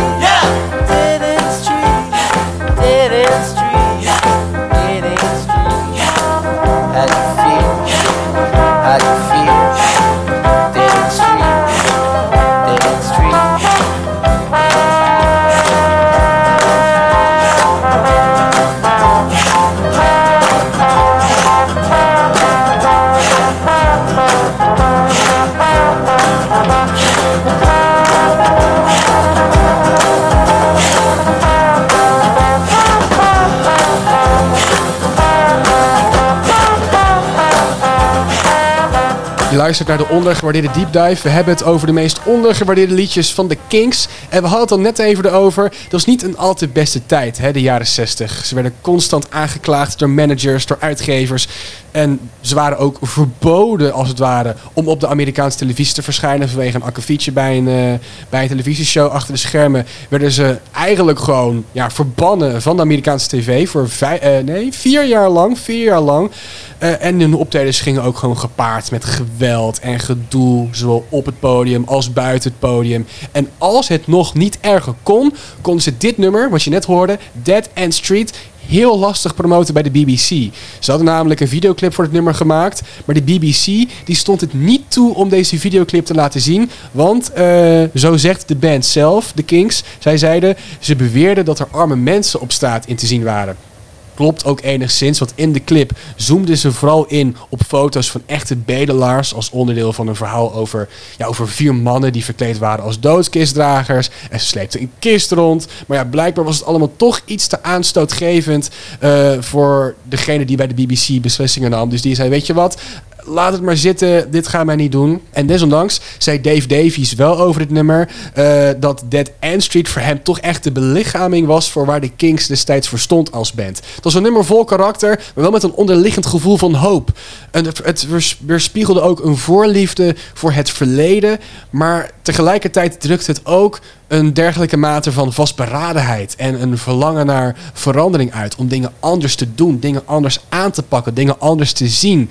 luistert naar de ondergewaardeerde Deep Dive. We hebben het over de meest ondergewaardeerde liedjes van de Kinks. En we hadden het al net even erover. Dat was niet een al te beste tijd, hè, de jaren zestig. Ze werden constant aangeklaagd door managers, door uitgevers. En ze waren ook verboden, als het ware, om op de Amerikaanse televisie te verschijnen. Vanwege een akkefietje bij een, uh, bij een televisieshow achter de schermen werden ze eigenlijk gewoon ja, verbannen van de Amerikaanse tv. Voor vijf, uh, nee, vier jaar lang. Vier jaar lang. Uh, en hun optredens gingen ook gewoon gepaard met geweld en gedoe. Zowel op het podium als buiten het podium. En als het nog niet erger kon, konden ze dit nummer, wat je net hoorde, Dead End Street, heel lastig promoten bij de B B C. Ze hadden namelijk een videoclip voor het nummer gemaakt, maar de B B C die stond het niet toe om deze videoclip te laten zien, want uh, zo zegt de band zelf, de Kinks, zij zeiden, ze beweerden dat er arme mensen op straat in te zien waren. Klopt ook enigszins, want in de clip zoomden ze vooral in op foto's van echte bedelaars als onderdeel van een verhaal over, ja, over vier mannen die verkleed waren als doodskistdragers en ze sleepten een kist rond. Maar ja, blijkbaar was het allemaal toch iets te aanstootgevend uh, voor degene die bij de B B C beslissingen nam. Dus die zei, weet je wat, laat het maar zitten, dit gaan wij niet doen. En desondanks zei Dave Davies wel over dit nummer uh, dat Dead End Street voor hem toch echt de belichaming was voor waar de Kinks destijds voor stond als band. Het was een nummer vol karakter, maar wel met een onderliggend gevoel van hoop. En het, het weerspiegelde ook een voorliefde voor het verleden, maar tegelijkertijd drukte het ook een dergelijke mate van vastberadenheid en een verlangen naar verandering uit. Om dingen anders te doen, dingen anders aan te pakken, dingen anders te zien.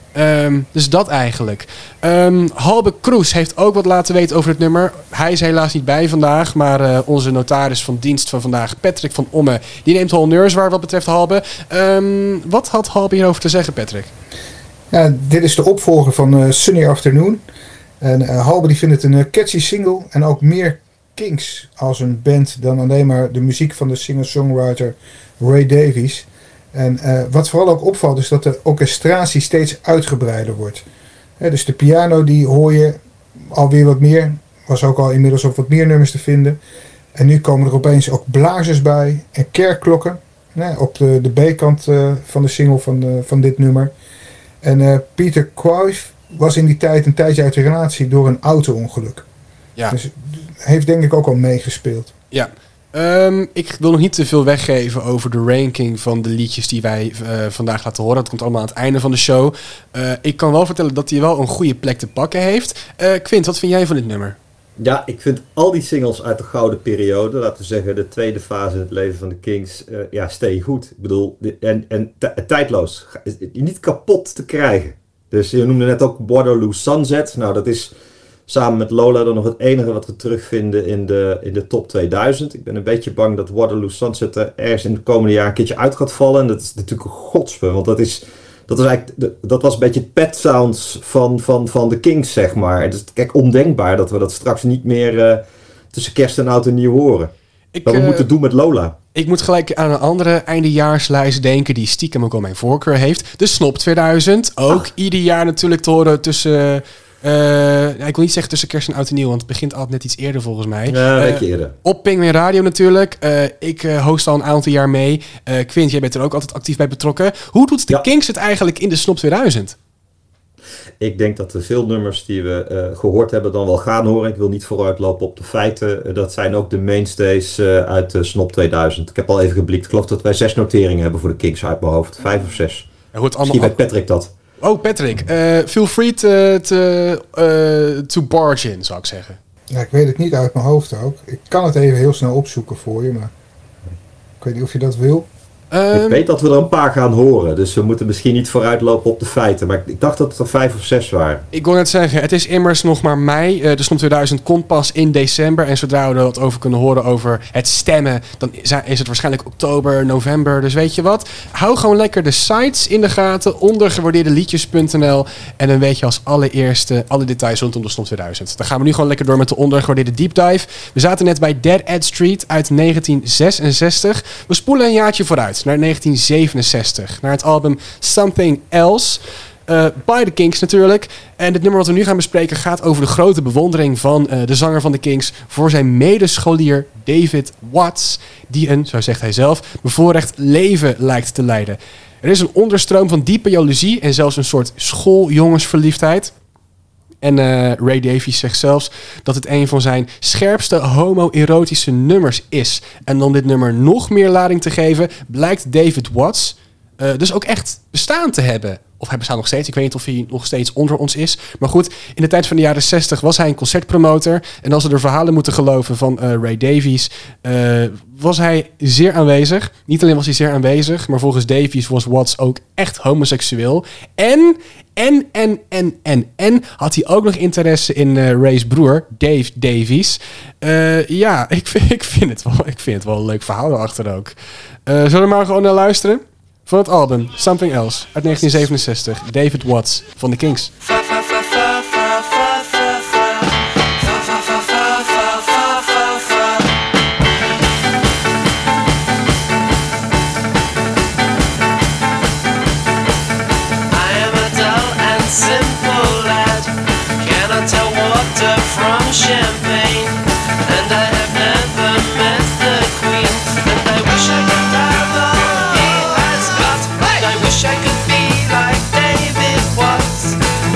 Um, dus dat eigenlijk. Um, Halbe Kroes heeft ook wat laten weten over het nummer. Hij is helaas niet bij vandaag, maar uh, onze notaris van dienst van vandaag, Patrick van Omme, die neemt al honneurs wat betreft Halbe. Um, wat had Halbe hierover te zeggen, Patrick? Ja, dit is de opvolger van uh, Sunny Afternoon. En uh, Halbe die vindt het een uh, catchy single en ook meer Kinks als een band dan alleen maar de muziek van de singer-songwriter Ray Davies. En uh, wat vooral ook opvalt is dat de orchestratie steeds uitgebreider wordt. He, dus de piano die hoor je alweer wat meer. Was ook al inmiddels op wat meer nummers te vinden. En nu komen er opeens ook blazers bij en kerkklokken. He, op de, de B-kant uh, van de single van, uh, van dit nummer. En uh, Peter Quaife was in die tijd een tijdje uit de relatie door een auto-ongeluk. Ja. Dus heeft denk ik ook al meegespeeld. Ja. Um, ik wil nog niet te veel weggeven over de ranking van de liedjes die wij uh, vandaag laten horen. Dat komt allemaal aan het einde van de show. Uh, ik kan wel vertellen dat hij wel een goede plek te pakken heeft. Uh, Quint, wat vind jij van dit nummer? Ja, ik vind al die singles uit de gouden periode, laten we zeggen de tweede fase in het leven van de Kinks, uh, ja, stay goed. Ik bedoel, en, en t- tijdloos. Niet kapot te krijgen. Dus je noemde net ook Waterloo Sunset. Nou, dat is samen met Lola dan nog het enige wat we terugvinden in de, in de top tweeduizend. Ik ben een beetje bang dat Waterloo Sunset er ergens in de komende jaar een keertje uit gaat vallen. En dat is natuurlijk een godspe, want dat is, dat is eigenlijk, dat was een beetje het pet sounds van, van, van de Kinks, zeg maar. Het is kijk ondenkbaar dat we dat straks niet meer uh, tussen kerst en oud en nieuw horen. Ik, Wat we uh, moeten doen met Lola. Ik moet gelijk aan een andere eindejaarslijst denken die stiekem ook al mijn voorkeur heeft. De Snop tweeduizend. Ook ah. ieder jaar natuurlijk te horen tussen... Uh, ik wil niet zeggen tussen kerst en oud en nieuw, want het begint altijd net iets eerder volgens mij. Ja, een beetje uh, eerder. Op Penguin Radio natuurlijk. Uh, ik uh, host al een aantal jaar mee. Uh, Quint, jij bent er ook altijd actief bij betrokken. Hoe doet de ja. Kinks het eigenlijk in de Snop tweeduizend? Ik denk dat er veel nummers die we uh, gehoord hebben dan wel gaan horen. Ik wil niet vooruitlopen op de feiten. Uh, dat zijn ook de mainstays uh, uit de Snop tweeduizend. Ik heb al even geblikt. Ik geloof dat wij zes noteringen hebben voor de Kinks uit mijn hoofd. Vijf of zes. Er wordt Misschien weet Patrick dat. Oh, Patrick. Uh, feel free to, to, uh, to barge in, zou ik zeggen. Ja, ik weet het niet uit mijn hoofd ook. Ik kan het even heel snel opzoeken voor je, maar ik weet niet of je dat wil. Um, ik weet dat we er een paar gaan horen, dus we moeten misschien niet vooruitlopen op de feiten. Maar ik dacht dat het er vijf of zes waren. Ik wil net zeggen, het is immers nog maar mei. Uh, de Snop tweeduizend komt pas in december. En zodra we er wat over kunnen horen over het stemmen, dan is het waarschijnlijk oktober, november. Dus weet je wat? Hou gewoon lekker de sites in de gaten, ondergewaardeerdeliedjes punt n l. En dan weet je als allereerste alle details rondom de Snop tweeduizend. Dan gaan we nu gewoon lekker door met de ondergewaardeerde deep dive. We zaten net bij Dead End Street uit negentien zesenzestig. We spoelen een jaartje vooruit. Naar negentien zevenenzestig. Naar het album Something Else. Uh, by the Kinks natuurlijk. En het nummer wat we nu gaan bespreken gaat over de grote bewondering van uh, de zanger van de Kinks voor zijn medescholier David Watts. Die een, zo zegt hij zelf, bevoorrecht leven lijkt te leiden. Er is een onderstroom van diepe jaloezie en zelfs een soort schooljongensverliefdheid. En uh, Ray Davies zegt zelfs dat het een van zijn scherpste homoerotische nummers is. En om dit nummer nog meer lading te geven, blijkt David Watts uh, dus ook echt bestaan te hebben. Of hij bestaat nog steeds. Ik weet niet of hij nog steeds onder ons is. Maar goed, in de tijd van de jaren zestig was hij een concertpromoter. En als we de verhalen moeten geloven van uh, Ray Davies, uh, was hij zeer aanwezig. Niet alleen was hij zeer aanwezig, maar volgens Davies was Watts ook echt homoseksueel. En, en, en, en, en, en had hij ook nog interesse in uh, Ray's broer, Dave Davies. Uh, ja, ik vind, ik, vind het wel, ik vind het wel een leuk verhaal erachter ook. Uh, zullen we maar gewoon naar luisteren? Van het album Something Else uit negentien zevenenzestig. David Watts van The Kinks. Champagne, and I have never met the Queen, and I wish I could have all he has got, and I wish I could be like David Watts.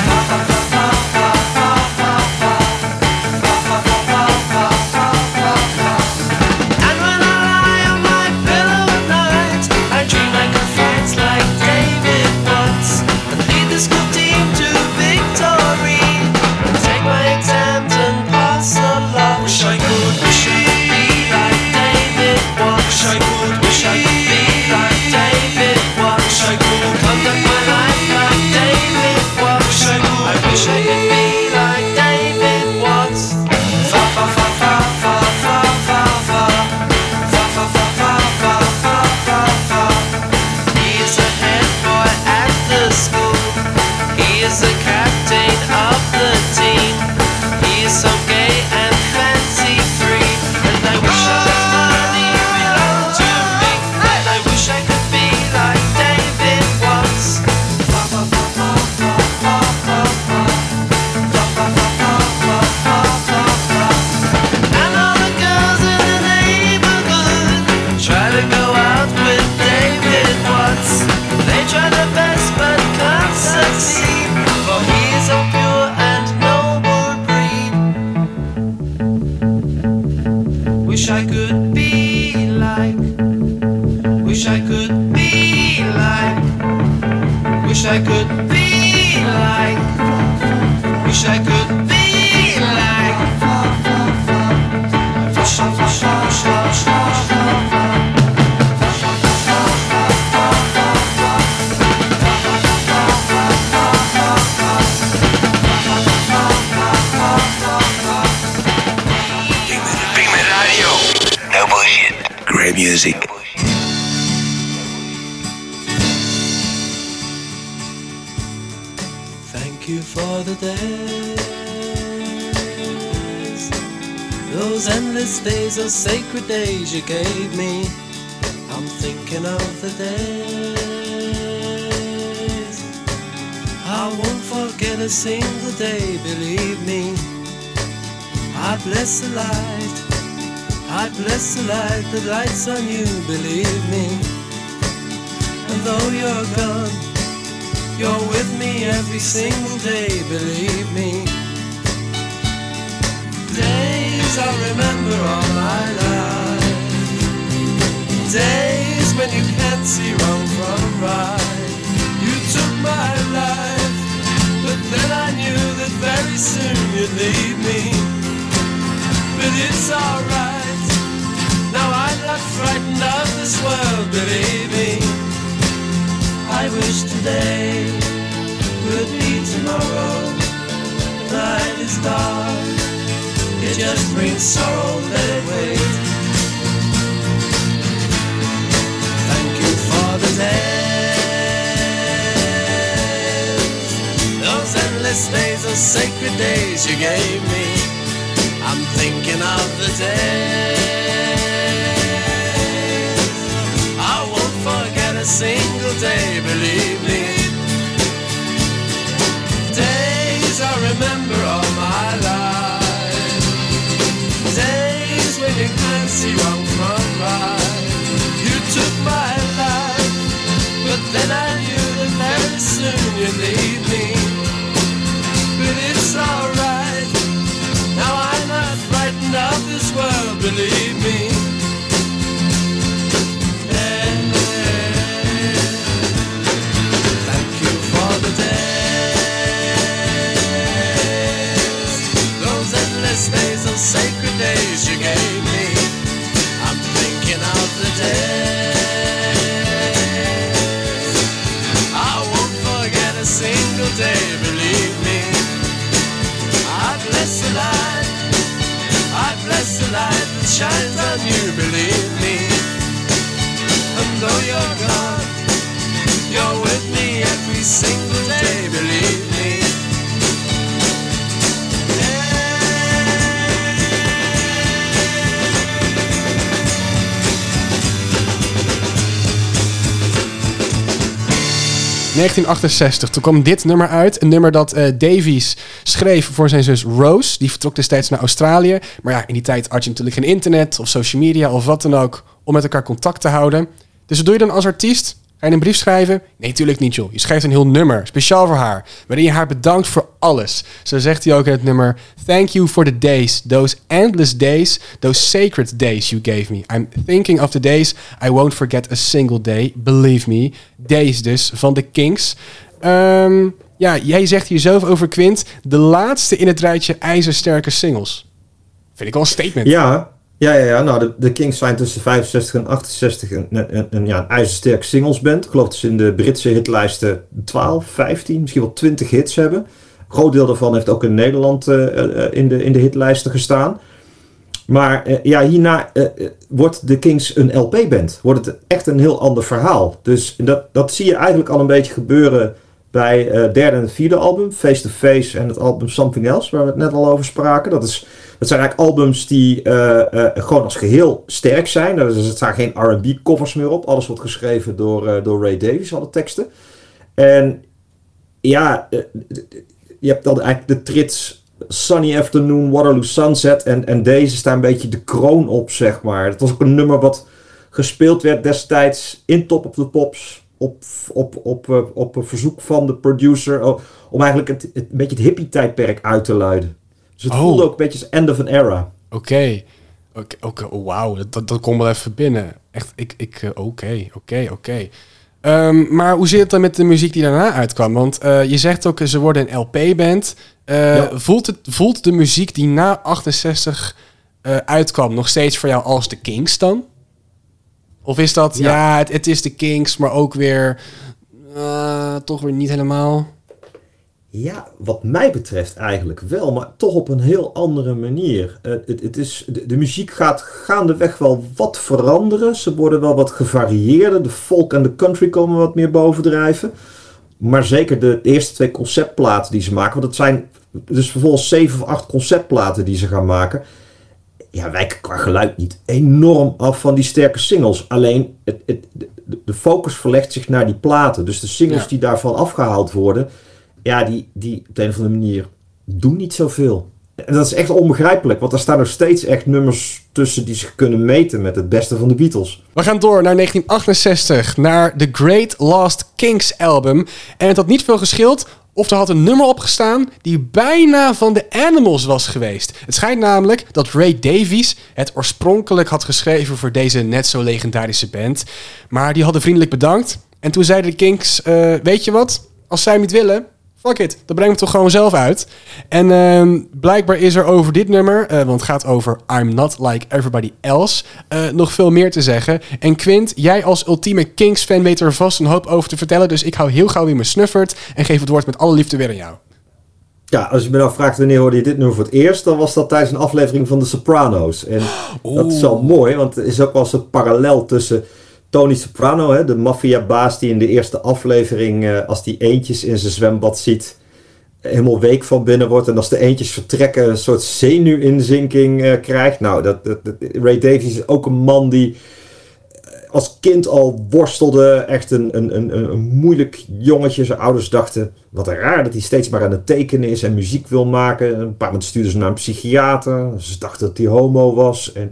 And when I lie on my pillow at night, I dream I could fight like David Watts, and lead the school team to victory, and take my exams and wish I could, wish I could be like David Watts. Wish I could, wish I could be like David Watts. Wish I could conduct my life like David Watts. Wish I could, I wish I could be like David Watts. Fa fa fa fa fa fa fa fa fa fa fa fa fa fa fa fa. He is a head boy at the school. He is the captain of the team. He is so gay and fancy free, and I wish all his money belonged to me, and I wish I could be like David Watts. Fa fa fa fa fa fa fa fa fa fa fa fa fa fa fa. And all the girls in the neighborhood try to go out with David Watts. They try their best but can't succeed, for he is so pure and noble breed. Wish I could be like, wish I could be like, wish I could be like, wish I could be like. Wish I, wish I, wish I, wish I, wish I. Pigment Radio. No bullshit. Great music. Thank you for the days, those endless days, those sacred days you gave me. I'm thinking of the days. I won't forget a single day, believe me. I bless the light, I bless the light that lights on you, believe me. And though you're gone, you're with me every single day, believe me. Days I'll remember all my life, days when you can't see wrong from right. You took my life, but then I knew that very soon you'd leave me. But it's alright, now I'm not frightened of this world, believe me. I wish today would be tomorrow. The night is dark, it just brings sorrow, let it wait. Thank you for the days, those endless days, those sacred days you gave me. I'm thinking of the days I won't forget a single day, believe me. Days I remember all my life, days when you can't see wrong from right. You took my life, but then I knew that very soon you'd leave me. But it's all of the day. I won't forget a single day, believe me. I bless the light, I bless the light that shines on you, believe me. And though you're gone, you're with me every single day, believe me. negentien achtenzestig, toen kwam dit nummer uit. Een nummer dat uh, Davies schreef voor zijn zus Rose. Die vertrok destijds naar Australië. Maar ja, in die tijd had je natuurlijk geen internet of social media of wat dan ook om met elkaar contact te houden. Dus wat doe je dan als artiest? Ga je een brief schrijven? Nee, natuurlijk niet, joh. Je schrijft een heel nummer, speciaal voor haar, waarin je haar bedankt voor alles. Zo zegt hij ook in het nummer: Thank you for the days, those endless days, those sacred days you gave me. I'm thinking of the days I won't forget a single day, believe me. Days dus, van de Kinks. Um, ja, jij zegt hier zelf over Quint, de laatste in het rijtje ijzersterke singles. Vind ik wel een statement. Ja, ja, ja, ja. Nou, de, de Kinks zijn tussen vijfenzestig en achtenzestig een, een, een, een, ja, een ijzersterk singlesband. Ik geloof dat ze in de Britse hitlijsten twaalf, vijftien, misschien wel twintig hits hebben. Een groot deel daarvan heeft ook in Nederland uh, uh, in, de, in de hitlijsten gestaan. Maar uh, ja, hierna uh, uh, wordt de Kinks een L P-band. Wordt het echt een heel ander verhaal. Dus dat, dat zie je eigenlijk al een beetje gebeuren bij het uh, derde en het vierde album. Face to Face en het album Something Else, waar we het net al over spraken. Dat, is, dat zijn eigenlijk albums die uh, uh, gewoon als geheel sterk zijn. Dus er staan geen R en B covers meer op. Alles wordt geschreven door, uh, door Ray Davies, alle teksten. En ja, uh, je hebt dan eigenlijk de trits Sunny Afternoon, Waterloo Sunset. En, en deze staan een beetje de kroon op, zeg maar. Het was ook een nummer wat gespeeld werd destijds in Top of the Pops. Op, op, op, op, op een verzoek van de producer. Om eigenlijk het, het, een beetje het hippie-tijdperk uit te luiden. Dus het Oh. voelde ook een beetje als end of an era. Oké. Oké, oké, oh, wauw, dat, dat, dat komt wel even binnen. Echt, ik, ik, uh, oké, oké, oké. Um, maar hoe zit het dan met de muziek die daarna uitkwam? Want uh, je zegt ook, ze worden een L P-band. Uh, Ja. voelt, het, voelt de muziek die na achtenzestig uh, uitkwam nog steeds voor jou als de Kinks dan? Of is dat, ja, Ja. het, het is de Kinks, maar ook weer uh, toch weer niet helemaal? Ja, wat mij betreft eigenlijk wel, maar toch op een heel andere manier. Uh, het, het is, de, de muziek gaat gaandeweg wel wat veranderen. Ze worden wel wat gevarieerder. De folk en de country komen wat meer bovendrijven. Maar zeker de eerste twee conceptplaten die ze maken. Want het zijn dus vervolgens zeven of acht conceptplaten die ze gaan maken. Ja, wijken qua geluid niet enorm af van die sterke singles. Alleen het, het, de, de focus verlegt zich naar die platen. Dus de singles Ja. die daarvan afgehaald worden, ja, die, die op de een of andere manier doen niet zoveel. En dat is echt onbegrijpelijk, want er staan nog steeds echt nummers tussen die zich kunnen meten met het beste van de Beatles. We gaan door naar negentien achtenzestig, naar The Great Lost Kinks album. En het had niet veel geschild of er had een nummer opgestaan die bijna van de Animals was geweest. Het schijnt namelijk dat Ray Davies het oorspronkelijk had geschreven voor deze net zo legendarische band. Maar die hadden vriendelijk bedankt. En toen zeiden de Kinks, uh, weet je wat, als zij hem niet willen, fuck it, dan brengen we het toch gewoon zelf uit. En uh, blijkbaar is er over dit nummer, uh, want het gaat over I'm Not Like Everybody Else, uh, nog veel meer te zeggen. En Quint, jij als ultieme Kinks-fan weet er vast een hoop over te vertellen, dus ik hou heel gauw weer mijn snuffert en geef het woord met alle liefde weer aan jou. Ja, als je me nou vraagt wanneer hoorde je dit nummer voor het eerst, dan was dat tijdens een aflevering van The Sopranos. En dat is wel mooi, want er is ook wel eens een parallel tussen Tony Soprano, hè, de maffiabaas die in de eerste aflevering, uh, als die eendjes in zijn zwembad ziet, helemaal week van binnen wordt. En als de eendjes vertrekken, een soort zenuwinzinking uh, krijgt. Nou, dat, dat, dat, Ray Davies is ook een man die als kind al worstelde. Echt een, een, een, een moeilijk jongetje. Zijn ouders dachten, wat raar dat hij steeds maar aan het tekenen is en muziek wil maken. Een paar momenten stuurden ze naar een psychiater. Ze dachten dat hij homo was. En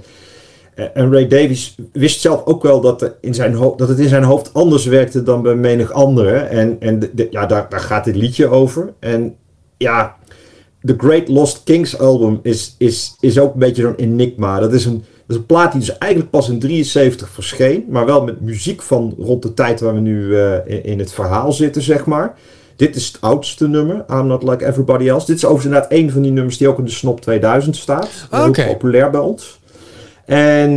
En Ray Davies wist zelf ook wel dat, er in zijn hoofd, dat het in zijn hoofd anders werkte dan bij menig andere. En, en de, de, ja, daar, daar gaat dit liedje over. En ja, The Great Lost Kinks album is, is, is ook een beetje zo'n enigma. Dat is, een, dat is een plaat die dus eigenlijk pas in drieënzeventig verscheen. Maar wel met muziek van rond de tijd waar we nu uh, in, in het verhaal zitten, zeg maar. Dit is het oudste nummer, I'm Not Like Everybody Else. Dit is overigens inderdaad een van die nummers die ook in de Snop tweeduizend staat. Ah, oké. Heel populair bij ons. En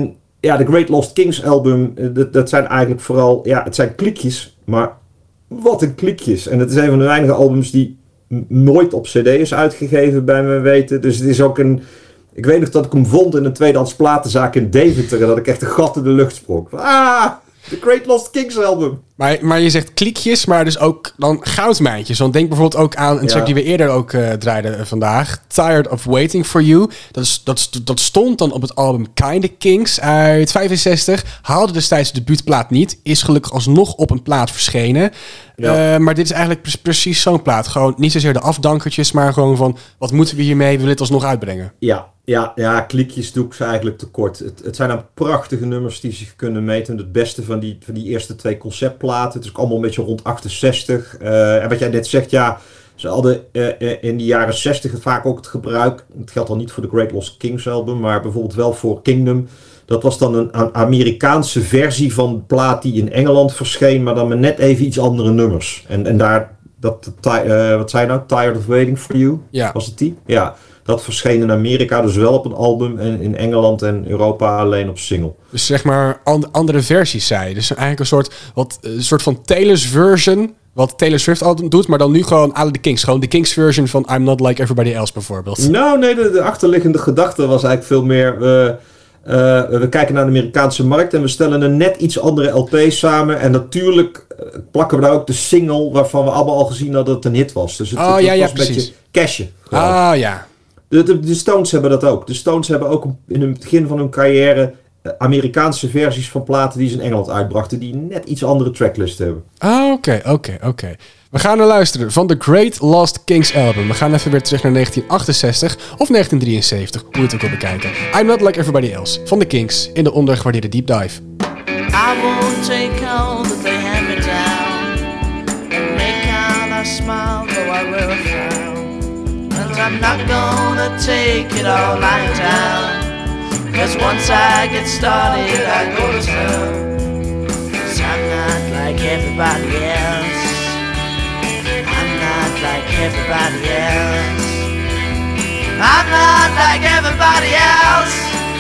ja, de Great Lost Kings album, eh, dat, dat zijn eigenlijk vooral, ja, het zijn klikjes, maar wat een klikjes. En het is een van de weinige albums die n- nooit op cd is uitgegeven bij mijn weten. Dus het is ook een, ik weet nog dat ik hem vond in een tweedehands platenzaak in Deventer en dat ik echt een gat in de lucht sprong. Ah, de Great Lost Kings album. Maar, maar je zegt klikjes, maar dus ook dan goudmijntjes. Want denk bijvoorbeeld ook aan een track Ja. die we eerder ook eh, draaiden vandaag. Tired of Waiting for You. Dat, is, dat, is- dat stond dan op het album Kinda Kings uit vijfenzestig. Haalde destijds de debuutplaat niet. Is gelukkig alsnog op een plaat verschenen. Ja. Eh, maar dit is eigenlijk pre- precies zo'n plaat. Gewoon niet zozeer de afdankertjes, maar gewoon van... wat moeten we hiermee? We willen het alsnog uitbrengen. Ja, ja, ja, klikjes doe ik ze eigenlijk tekort. Het, het zijn dan prachtige nummers die zich kunnen meten. Het beste van die, van die eerste twee conceptplaten. Het is ook allemaal een beetje rond achtenzestig. Uh, en wat jij net zegt, ja, ze hadden uh, in de jaren zestig vaak ook het gebruik. Het geldt al niet voor de Great Lost Kings album, maar bijvoorbeeld wel voor Kingdom. Dat was dan een, een Amerikaanse versie van de plaat die in Engeland verscheen, maar dan met net even iets andere nummers. En, en daar, dat, uh, wat zei je nou? Tired of Waiting for You? Ja. Was het die? Ja. Dat verscheen in Amerika dus wel op een album en in Engeland en Europa alleen op single. Dus zeg maar and- andere versies, zei je. Dus eigenlijk een soort, wat, een soort van Taylor's version... wat Taylor Swift altijd doet, maar dan nu gewoon aan de Kings. Gewoon de Kings version van I'm Not Like Everybody Else bijvoorbeeld. Nou nee, de, de achterliggende gedachte was eigenlijk veel meer... Uh, uh, we kijken naar de Amerikaanse markt en we stellen een net iets andere L P samen. En natuurlijk uh, plakken we daar ook de single waarvan we allemaal al gezien hadden dat het een hit was. Dus het, Oh, het ja, ja, was een precies. beetje cashen. gewoon. Ah ja. De, de, de Stones hebben dat ook. De Stones hebben ook in het begin van hun carrière uh, Amerikaanse versies van platen die ze in Engeland uitbrachten, die net iets andere tracklist hebben. Ah, oké, oké, oké. We gaan naar luisteren van The Great Lost Kings album. We gaan even weer terug naar negentien achtenzestig of negentien drieënzeventig, hoe je het ook wil bekijken. I'm Not Like Everybody Else van The Kings in de ondergewaardeerde Deep Dive. I won't take all that they hand me down and make out I smile though I wear a frown. And I'm not gonna take it all lying down, cause once I get started I go to town. Cause I'm not like everybody else, I'm not like everybody else, I'm not like everybody else,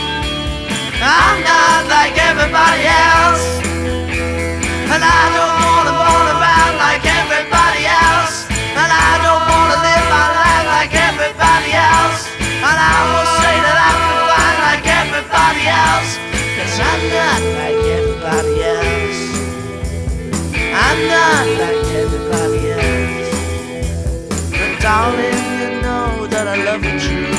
I'm not like everybody else. And I don't wanna roll around like everybody else, and I don't wanna live my life like everybody else, and I will say that I'm fine like everybody else, cause I'm not like everybody else, I'm not like everybody else. But darling, you know that I love you true,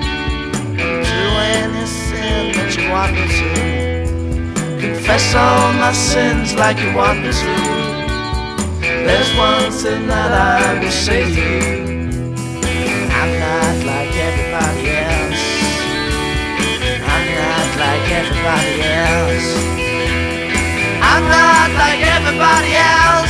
do anything that you want me to, confess all my sins like you want me to. There's one thing that I will say to you, I'm not like everybody else, I'm not like everybody else, I'm not like everybody else,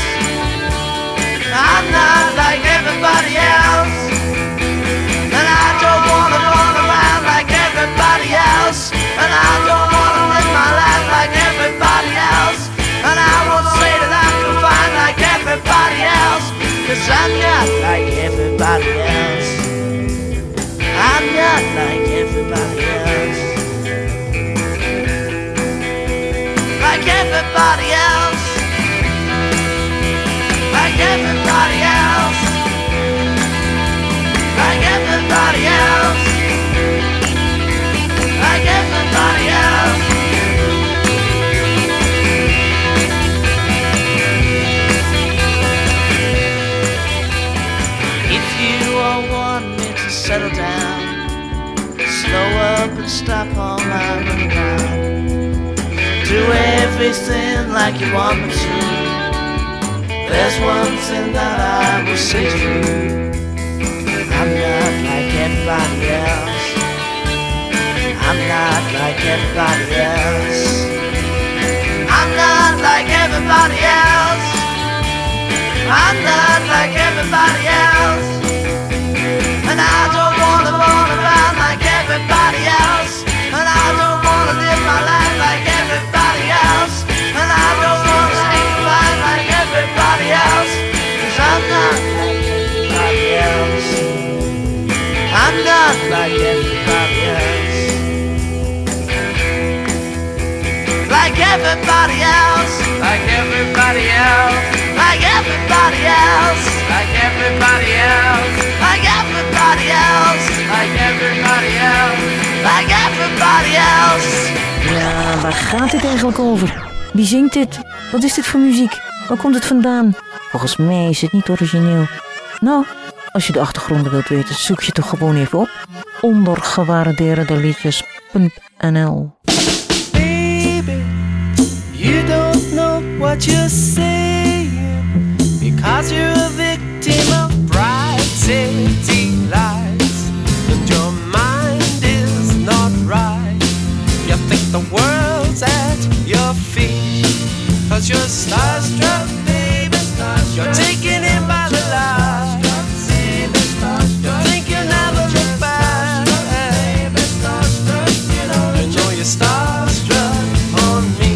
I'm not like everybody else. And I don't wanna run around like everybody else, and I don't wanna live my life like everybody else, and I won't say that I'm confined like everybody else, cause I'm not like everybody else, I'm not like everybody else, like everybody else, like everybody else, like everybody else, like everybody else. If you all want me to settle down, slow up and stop all my running around, do everything like you want me to. There's one thing that I will say to you, I'm not like everybody else, I'm not like everybody else, I'm not like everybody else, I'm not like everybody else. And I don't wanna run around like everybody else, and I don't wanna live my life like everybody else, and I don't wanna stay alive like everybody else, cause I'm not like everybody else, I'm not like everybody else. everybody else, like everybody else, like everybody else, like everybody else, like everybody else, like everybody else, like everybody else. Ja, waar gaat dit eigenlijk over? Wie zingt dit? Wat is dit voor muziek? Waar komt het vandaan? Volgens mij is het niet origineel. Nou, als je de achtergronden wilt weten, zoek je toch gewoon even op. ondergewaardeerde liedjes punt n l. Baby, you don't know what you're saying, because you're a victim of bright city lights, and your mind is not right. You think the world's at your feet, cause you're starstruck, baby, starstruck. You're taken in by the light, you think you'll never look back, you know you're starstruck on me.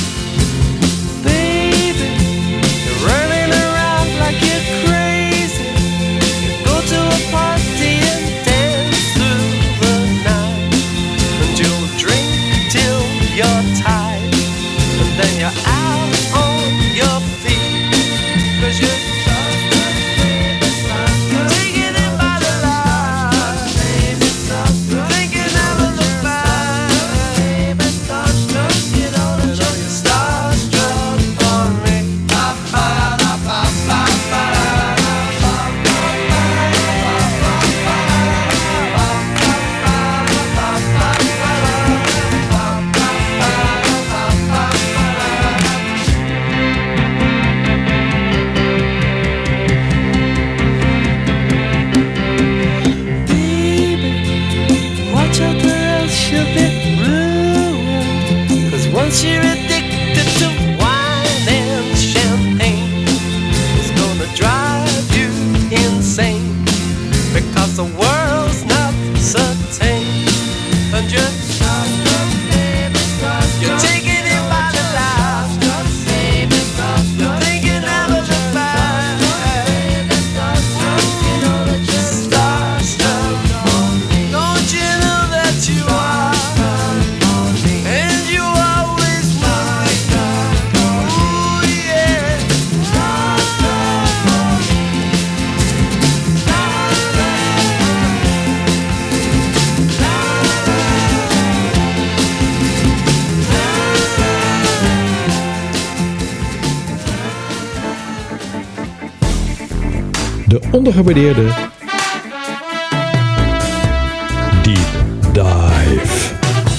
Baby, you're running around like you're crazy. You go to a party and dance through the night, and you'll drink till you're tired, and then you're out on your feet, cause you're once you're addicted to wine and champagne, it's gonna drive you insane, because the world's not so tame, and you're you're taking it by the line, you think you never look back, starstruck, don't you know that you are, and you always mine, ooh yeah. De ondergewaardeerde Deep Dive.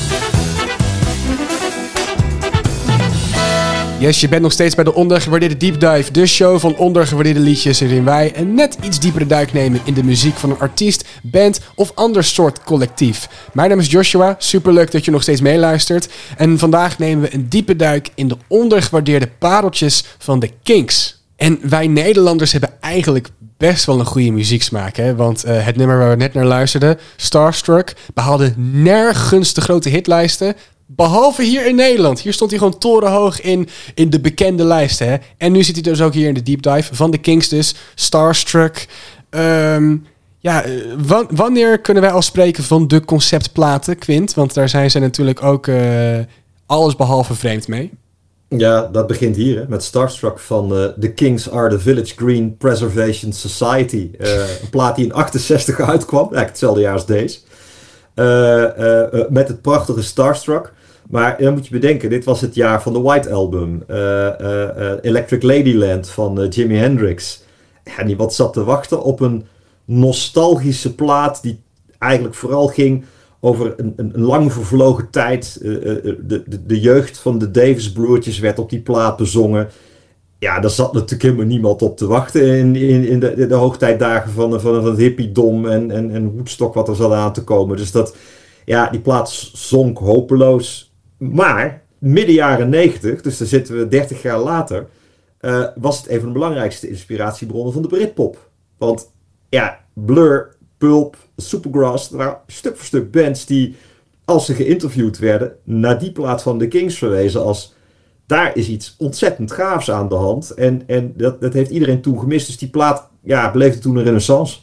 Yes, je bent nog steeds bij de ondergewaardeerde Deep Dive, de show van ondergewaardeerde liedjes waarin wij een net iets diepere duik nemen in de muziek van een artiest, band of ander soort collectief. Mijn naam is Joshua, superleuk dat je nog steeds meeluistert. En vandaag nemen we een diepe duik in de ondergewaardeerde pareltjes van de Kinks. En wij Nederlanders hebben eigenlijk best wel een goede muzieksmaak, hè? Want uh, het nummer waar we net naar luisterden, Starstruck, behaalde nergens de grote hitlijsten. Behalve hier in Nederland. Hier stond hij gewoon torenhoog in, in de bekende lijsten. Hè? En nu zit hij dus ook hier in de Deep Dive van de Kinks dus. Starstruck. Um, ja, w- wanneer kunnen wij al spreken van de conceptplaten, Quint? Want daar zijn ze natuurlijk ook uh, alles behalve vreemd mee. Ja, dat begint hier hè, met Starstruck van uh, The Kings Are The Village Green Preservation Society. Uh, een plaat die in achtenzestig uitkwam, eigenlijk hetzelfde jaar als deze. Uh, uh, uh, met het prachtige Starstruck. Maar dan moet je bedenken, dit was het jaar van de White Album. Uh, uh, uh, Electric Ladyland van uh, Jimi Hendrix. En niemand zat te wachten op een nostalgische plaat die eigenlijk vooral ging over een, een, een lang vervlogen tijd. Uh, uh, de, de, de jeugd van de Davis broertjes werd op die plaat bezongen. Ja, daar zat natuurlijk helemaal niemand op te wachten in, in, in de, de hoogtijdagen van, van, van het hippiedom en, en, en Woodstock wat er zat aan te komen. Dus dat, ja, die plaat zonk hopeloos. Maar midden jaren negentig, dus daar zitten we dertig jaar later, uh, was het een van de belangrijkste inspiratiebronnen van de Britpop. Want ja, Blur, Pulp, Supergrass, er waren stuk voor stuk bands die, als ze geïnterviewd werden, naar die plaat van de Kings verwezen als, daar is iets ontzettend gaafs aan de hand. En, en dat, dat heeft iedereen toen gemist. Dus die plaat ja, beleefde toen een renaissance.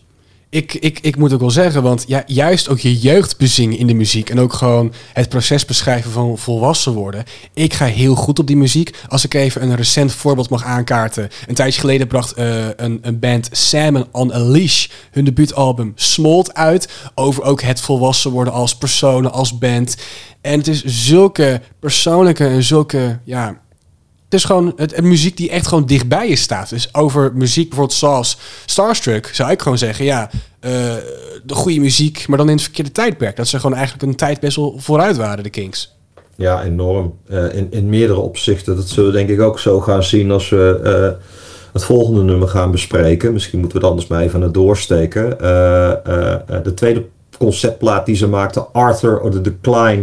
Ik, ik, ik moet ook wel zeggen, want ja, juist ook je jeugd bezingen in de muziek en ook gewoon het proces beschrijven van volwassen worden. Ik ga heel goed op die muziek. Als ik even een recent voorbeeld mag aankaarten. Een tijdje geleden bracht uh, een, een band Salmon on a Leash hun debuutalbum Smolt uit. Over ook het volwassen worden als personen, als band. En het is zulke persoonlijke en zulke, ja... Het is gewoon het, het muziek die echt gewoon dichtbij je staat. Dus over muziek bijvoorbeeld zoals Starstruck zou ik gewoon zeggen, ja, uh, de goede muziek, maar dan in het verkeerde tijdperk. Dat ze gewoon eigenlijk een tijd best wel vooruit waren, de Kings. Ja, enorm. Uh, in, in meerdere opzichten. Dat zullen we denk ik ook zo gaan zien als we uh, het volgende nummer gaan bespreken. Misschien moeten we het anders maar even aan het doorsteken. Uh, uh, uh, de tweede conceptplaat die ze maakte, Arthur or the Decline.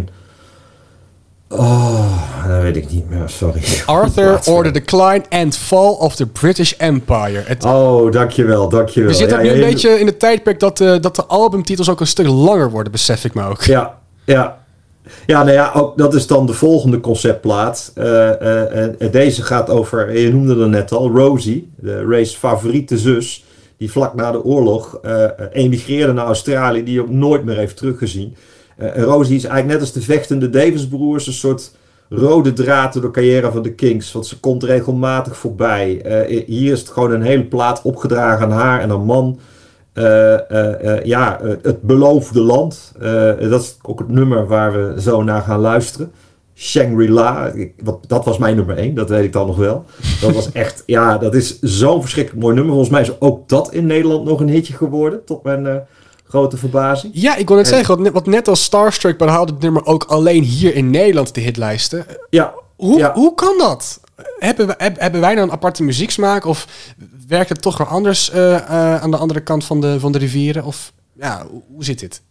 Oh, dat weet ik niet meer, sorry. Arthur or the Decline and Fall of the British Empire. Het... Oh, dankjewel, dankjewel. We zitten ja, nu ja, een ja, beetje in het tijdperk dat, uh, dat de albumtitels ook een stuk langer worden, besef ik me ook. Ja, ja. Ja, nou ja, ook, dat is dan de volgende conceptplaat. Uh, uh, uh, deze gaat over, je noemde het net al, Rosie, de Ray's favoriete zus, die vlak na de oorlog uh, emigreerde naar Australië, die ook nooit meer heeft teruggezien. Uh, Rosie is eigenlijk net als de vechtende Davis-broers een soort rode draad door de carrière van de Kings. Want ze komt regelmatig voorbij. Uh, hier is het gewoon een hele plaat opgedragen aan haar en haar man. Uh, uh, uh, ja, uh, het beloofde land. Uh, dat is ook het nummer waar we zo naar gaan luisteren. Shangri-La. Ik, wat, dat was mijn nummer één, dat weet ik dan nog wel. Dat was echt, ja, dat is zo'n verschrikkelijk mooi nummer. Volgens mij is ook dat in Nederland nog een hitje geworden. Tot mijn... Uh, grote verbazing. Ja, ik wil net en, zeggen, wat net, wat net als Starstruck behaalde het nummer ook alleen hier in Nederland de hitlijsten. Ja. Hoe, ja. hoe kan dat? Hebben, we, heb, hebben wij nou een aparte muzieksmaak of werkt het toch weer anders uh, uh, aan de andere kant van de, van de rivieren? Of ja, hoe, hoe zit dit?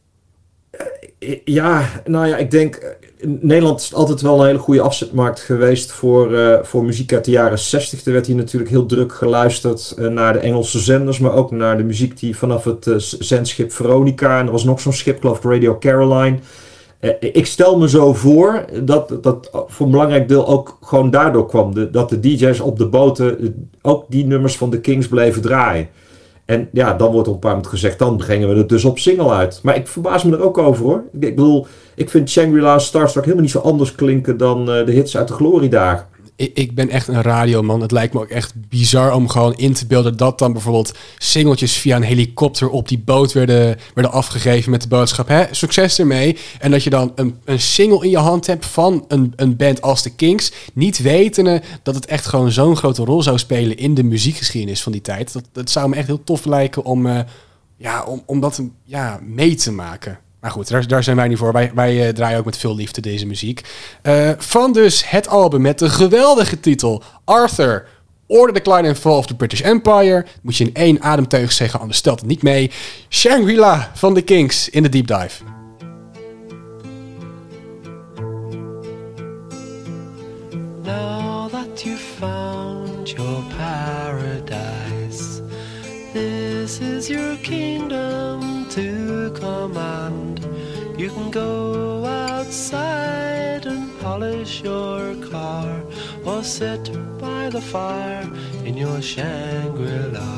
Ja, nou ja, ik denk... Nederland is altijd wel een hele goede afzetmarkt geweest voor, uh, voor muziek uit de jaren zestig. Er werd hier natuurlijk heel druk geluisterd uh, naar de Engelse zenders, maar ook naar de muziek die vanaf het uh, zendschip Veronica, en er was nog zo'n schip, geloof ik, Radio Caroline. Uh, ik stel me zo voor dat dat voor een belangrijk deel ook gewoon daardoor kwam. De, dat de D J's op de boten uh, ook die nummers van de Kings bleven draaien. En ja, dan wordt op een paar moment gezegd, dan brengen we het dus op single uit. Maar ik verbaas me er ook over, hoor. Ik, ik bedoel, ik vind Shangri-La en Starstruck helemaal niet zo anders klinken dan uh, de hits uit de gloriedagen. Ik, ik ben echt een radioman. Het lijkt me ook echt bizar om gewoon in te beelden dat dan bijvoorbeeld singeltjes via een helikopter op die boot werden, werden afgegeven met de boodschap, hè, succes ermee. En dat je dan een, een single in je hand hebt van een, een band als de Kings, niet wetende dat het echt gewoon zo'n grote rol zou spelen in de muziekgeschiedenis van die tijd. Dat, dat zou me echt heel tof lijken om, uh, ja, om, om dat ja, mee te maken. Maar goed, daar, daar zijn wij niet voor. Wij, wij uh, draaien ook met veel liefde deze muziek. Uh, van dus het album met de geweldige titel Arthur or the Decline and Fall of the British Empire. Moet je in één ademteug zeggen, anders stelt het niet mee. Shangri-La van de Kings in de Deep Dive. Now that you've found your paradise, this is your kingdom to command. You can go outside and polish your car, or sit by the fire in your Shangri-La.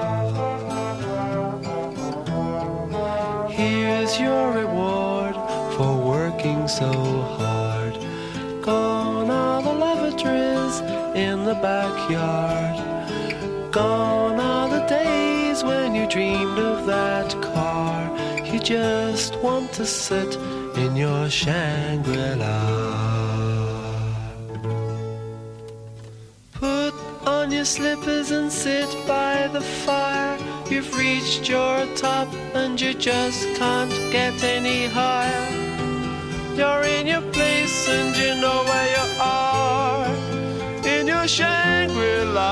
Here's your reward for working so hard. Gone are the lavatories in the backyard. Gone are the days when you dreamed of that car. You just want to sit in your Shangri-La. Put on your slippers and sit by the fire. You've reached your top and you just can't get any higher. You're in your place and you know where you are, in your Shangri-La.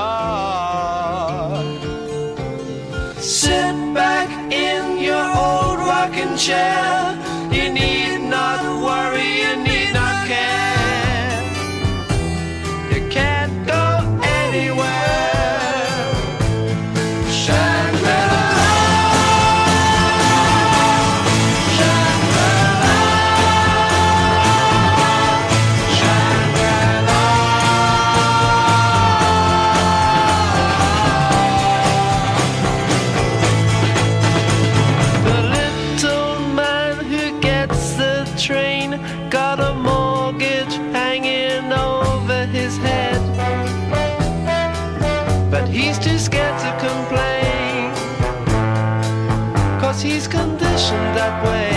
Sit back in your old rocking chair. You need not worry, you need not care. You can't go anywhere. Shangri-La, Shangri-La, Shangri-La. he's conditioned that way.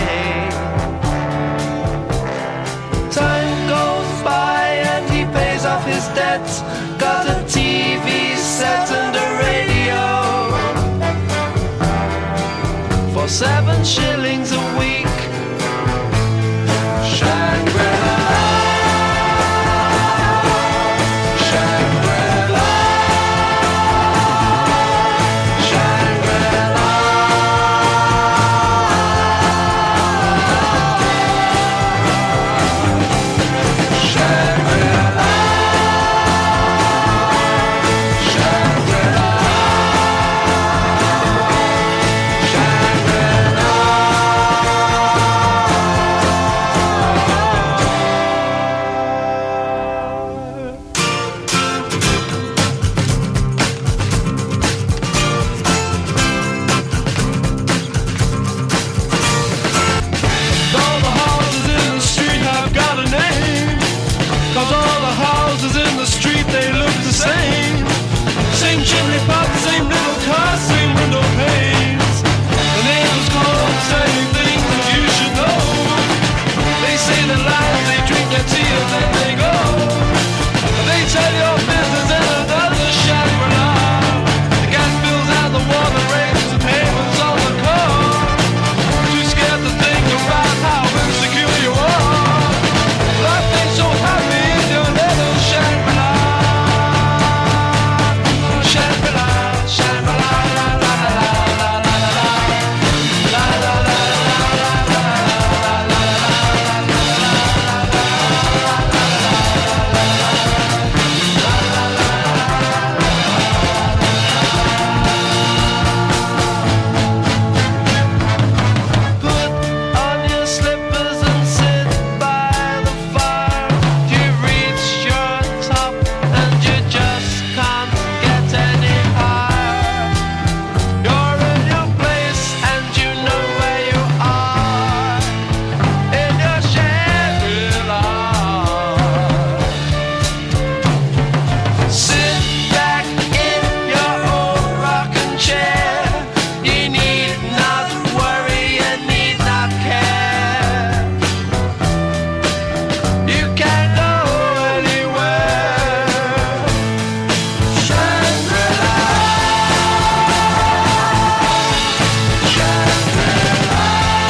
Time goes by and he pays off his debts. Got a T V set and a radio for seven shillings a week. Shangri-La, Shangri-La, Shangri-La. All the houses in the street have got a name, 'cause all the houses in the street, they look the same. Same chimney pot, same little car, same window panes. The neighbors call the same things that you should know. They say the lies, they drink their tea and then they go. They tell your business and another Shangri-La. The gas bills and the water rates, the payments on the car. Too scared to think about how insecure you are. Life ain't so happy in your little Shangri-La. Shangri-La, Shangri-La, la la la la la la la la la Put on your slippers and sit by the fire. You reach your top and you just can't get any higher. You're in your place and you know where you are. In your Shangri-La. Sit back in your old rocking chair. You need not worry, you need not care. You can go anywhere. Shangri-La, Shangri-La,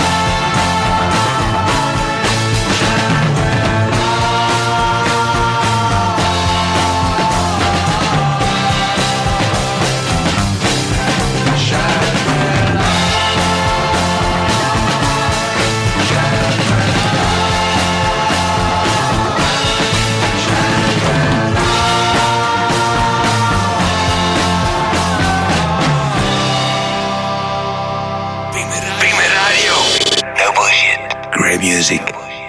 Prima Radio. No bullshit. Great music.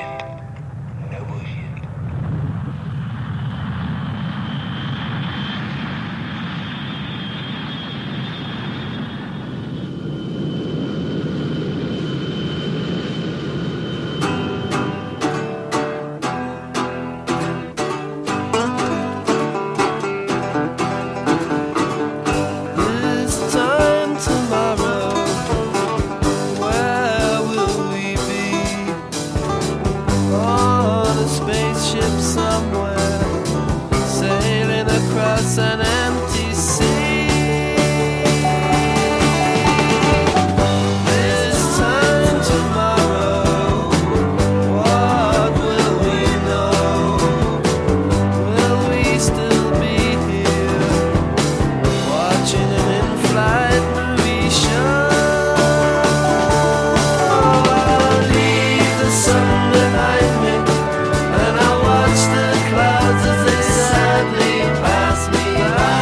this time tomorrow, where will we be? On a spaceship somewhere, sailing across an empty sea. This time tomorrow, what will we know? Will we still be here, watching an in-flight movie show? I'll leave the sun behind me, and I'll watch the clouds as they sadly pass me by.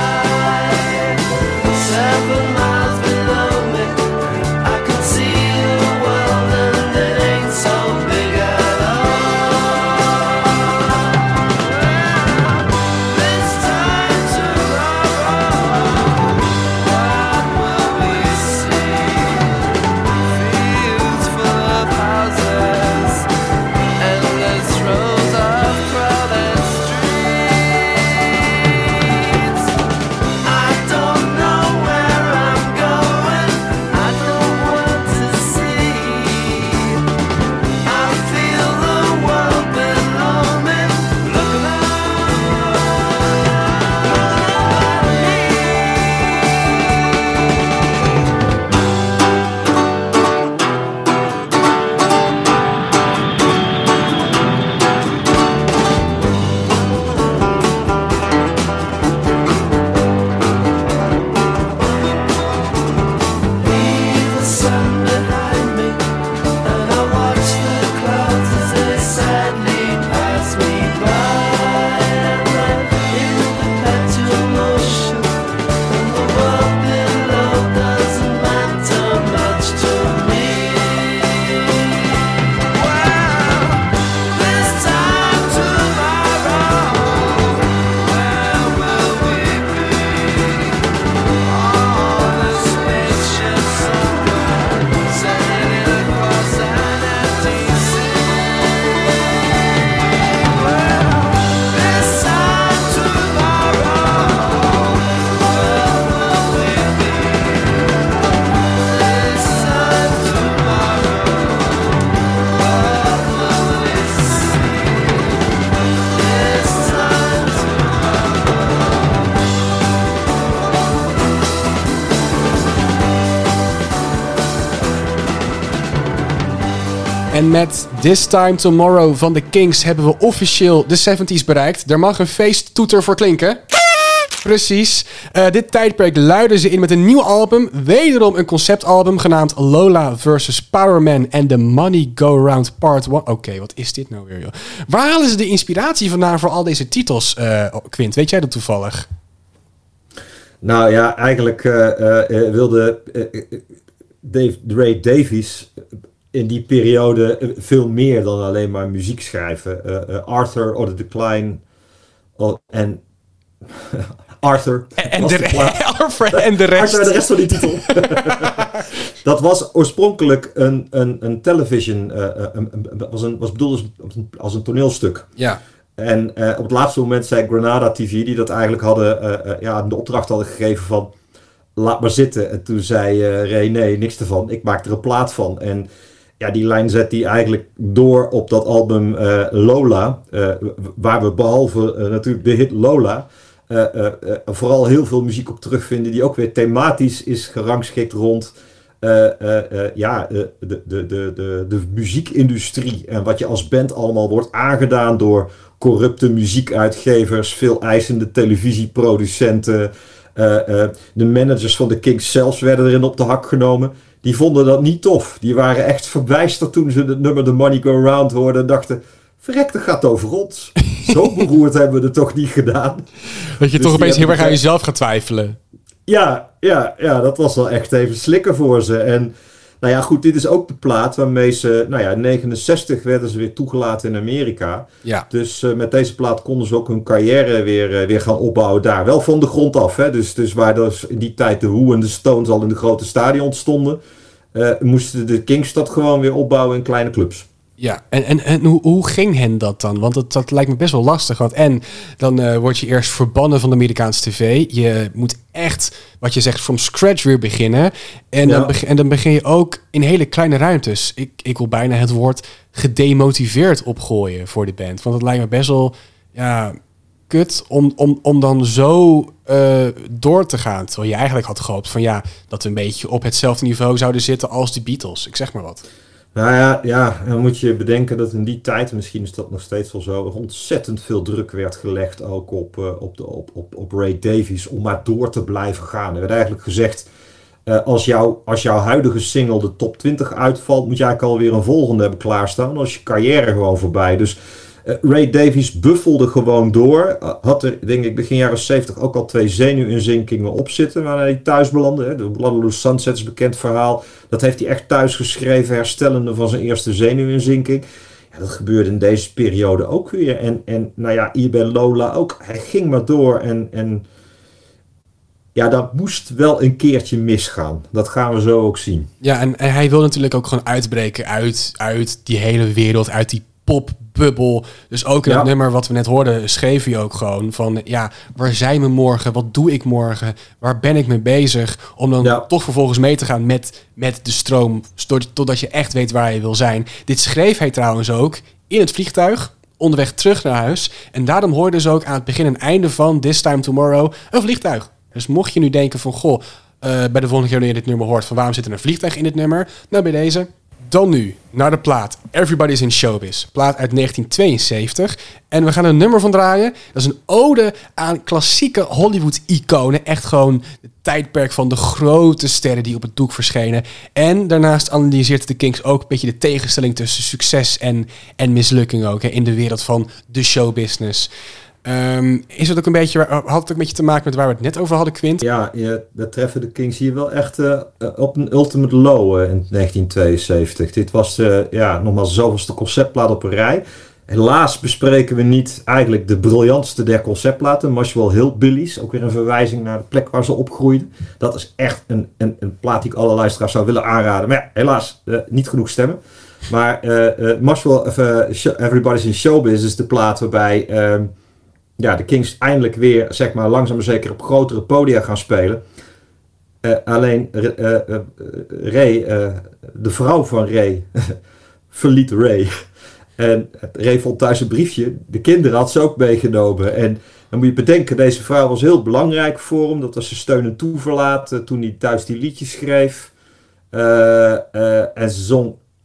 En met This Time Tomorrow van The Kings hebben we officieel de zeventig's bereikt. Er mag een feesttoeter voor klinken. Precies. Uh, dit tijdperk luiden ze in met een nieuw album. Wederom een conceptalbum genaamd Lola versus Powerman and The Money Go Round Part one. Oké, okay, wat is dit nou weer, joh? Waar halen ze de inspiratie vandaan voor al deze titels, uh, Quint? Weet jij dat toevallig? Nou ja, eigenlijk uh, uh, wilde uh, Dave, Ray Davies in die periode veel meer dan alleen maar muziek schrijven. Uh, uh, Arthur or the Decline oh, en Arthur. En de, Arthur en de rest. Arthur en de rest van die titel. Dat was oorspronkelijk een, een, een television, uh, een, een, was, een, was bedoeld als een, als een toneelstuk. Ja. En uh, op het laatste moment zei Granada T V, die dat eigenlijk hadden, uh, uh, ja, de opdracht hadden gegeven van, laat maar zitten. En toen zei uh, Ray, nee, niks ervan. Ik maak er een plaat van. En ja, die lijn zet hij eigenlijk door op dat album uh, Lola, uh, waar we behalve uh, natuurlijk de hit Lola, uh, uh, uh, vooral heel veel muziek op terugvinden, die ook weer thematisch is gerangschikt rond uh, uh, uh, ja, uh, de, de, de, de, de muziekindustrie. En wat je als band allemaal wordt aangedaan door corrupte muziekuitgevers, veel eisende televisieproducenten. Uh, uh, de managers van de Kings zelfs werden erin op de hak genomen. Die vonden dat niet tof. Die waren echt verbijsterd toen ze het nummer The Money Go Round hoorden en dachten, verrek, dat gaat over ons. Zo beroerd hebben we het toch niet gedaan. Dat je Dus toch opeens heel erg aan het... jezelf gaat twijfelen. Ja, ja, ja, dat was wel echt even slikken voor ze. En nou ja, goed, dit is ook de plaat waarmee ze, nou ja, in negenenzestig werden ze weer toegelaten in Amerika. Ja. Dus uh, met deze plaat konden ze ook hun carrière weer, uh, weer gaan opbouwen daar. Wel van de grond af, hè. Dus, dus waar dus in die tijd de Who en de Stones al in de grote stadions stonden, uh, moesten de Kings dat gewoon weer opbouwen in kleine clubs. Ja, en, en, en hoe, hoe ging hen dat dan? Want dat, dat lijkt me best wel lastig. Want en dan uh, word je eerst verbannen van de Amerikaanse tv. Je moet echt, wat je zegt, from scratch weer beginnen. En, Ja. dan, begin, en dan begin je ook in hele kleine ruimtes. Ik, ik wil bijna het woord gedemotiveerd opgooien voor die band. Want het lijkt me best wel ja, kut om, om, om dan zo uh, door te gaan. Terwijl je eigenlijk had gehoopt van ja, dat we een beetje op hetzelfde niveau zouden zitten als de Beatles. Ik zeg maar wat. Nou ja, ja, dan moet je bedenken dat in die tijd, misschien is dat nog steeds wel zo, er ontzettend veel druk werd gelegd ook op, uh, op, de, op, op, op Ray Davies om maar door te blijven gaan. Er werd eigenlijk gezegd, uh, als, jou, als jouw huidige single de top twintig uitvalt, moet je eigenlijk alweer een volgende hebben klaarstaan. Dan is je carrière gewoon voorbij. Dus uh, Ray Davies buffelde gewoon door. Uh, had er, denk ik, begin jaren zeventig ook al twee zenuwinzinkingen op zitten waar hij thuis belandde. Hè. De Bloodless Sunset is een bekend verhaal. Dat heeft hij echt thuis geschreven, herstellende van zijn eerste zenuwinzinking. Ja, dat gebeurde in deze periode ook weer. En, en nou ja, hier bij Lola ook. Hij ging maar door en, en ja, dat moest wel een keertje misgaan. Dat gaan we zo ook zien. Ja, en, en hij wil natuurlijk ook gewoon uitbreken uit, uit die hele wereld, uit die popbubbel. Dus ook in Ja. het nummer wat we net hoorden, schreef hij ook gewoon van, ja, waar zijn we morgen? Wat doe ik morgen? Waar ben ik mee bezig? Om dan Ja. toch vervolgens mee te gaan met, met de stroom, tot- totdat je echt weet waar je wil zijn. Dit schreef hij trouwens ook in het vliegtuig, onderweg terug naar huis. En daarom hoorden ze ook aan het begin en einde van This Time Tomorrow een vliegtuig. Dus mocht je nu denken van, goh, uh, bij de volgende keer wanneer je dit nummer hoort, van waarom zit er een vliegtuig in dit nummer? Nou, bij deze. Dan nu naar de plaat Everybody's in Showbiz. Plaat uit negentien tweeënzeventig. En we gaan een nummer van draaien. Dat is een ode aan klassieke Hollywood-iconen. Echt gewoon het tijdperk van de grote sterren die op het doek verschenen. En daarnaast analyseert de Kings ook een beetje de tegenstelling tussen succes en, en mislukking ook. Hè, in de wereld van de showbusiness. Um, is het ook een beetje, had het ook een beetje te maken met waar we het net over hadden, Quint? Ja, je, dat treffen de Kings hier wel echt uh, op een ultimate low uh, in negentien tweeënzeventig. Dit was uh, ja, nogmaals de zoveelste conceptplaat op een rij. Helaas bespreken we niet eigenlijk de briljantste der conceptplaten, Muswell Hillbillies. Ook weer een verwijzing naar de plek waar ze opgroeiden. Dat is echt een, een, een plaat die ik alle luisteraars zou willen aanraden. Maar ja, helaas uh, niet genoeg stemmen. Maar uh, uh, Muswell, of, uh, Everybody's in Showbiz is de plaat waarbij Uh, ja, de Kings eindelijk weer, zeg maar, langzaam maar zeker op grotere podia gaan spelen. Uh, alleen uh, uh, uh, Ray, uh, de vrouw van Ray, verliet Ray. En Ray vond thuis een briefje. De kinderen had ze ook meegenomen. En dan moet je bedenken, deze vrouw was heel belangrijk voor hem. Dat was zijn steun en toeverlaat uh, toen hij thuis die liedjes schreef. Uh, uh, en ze zong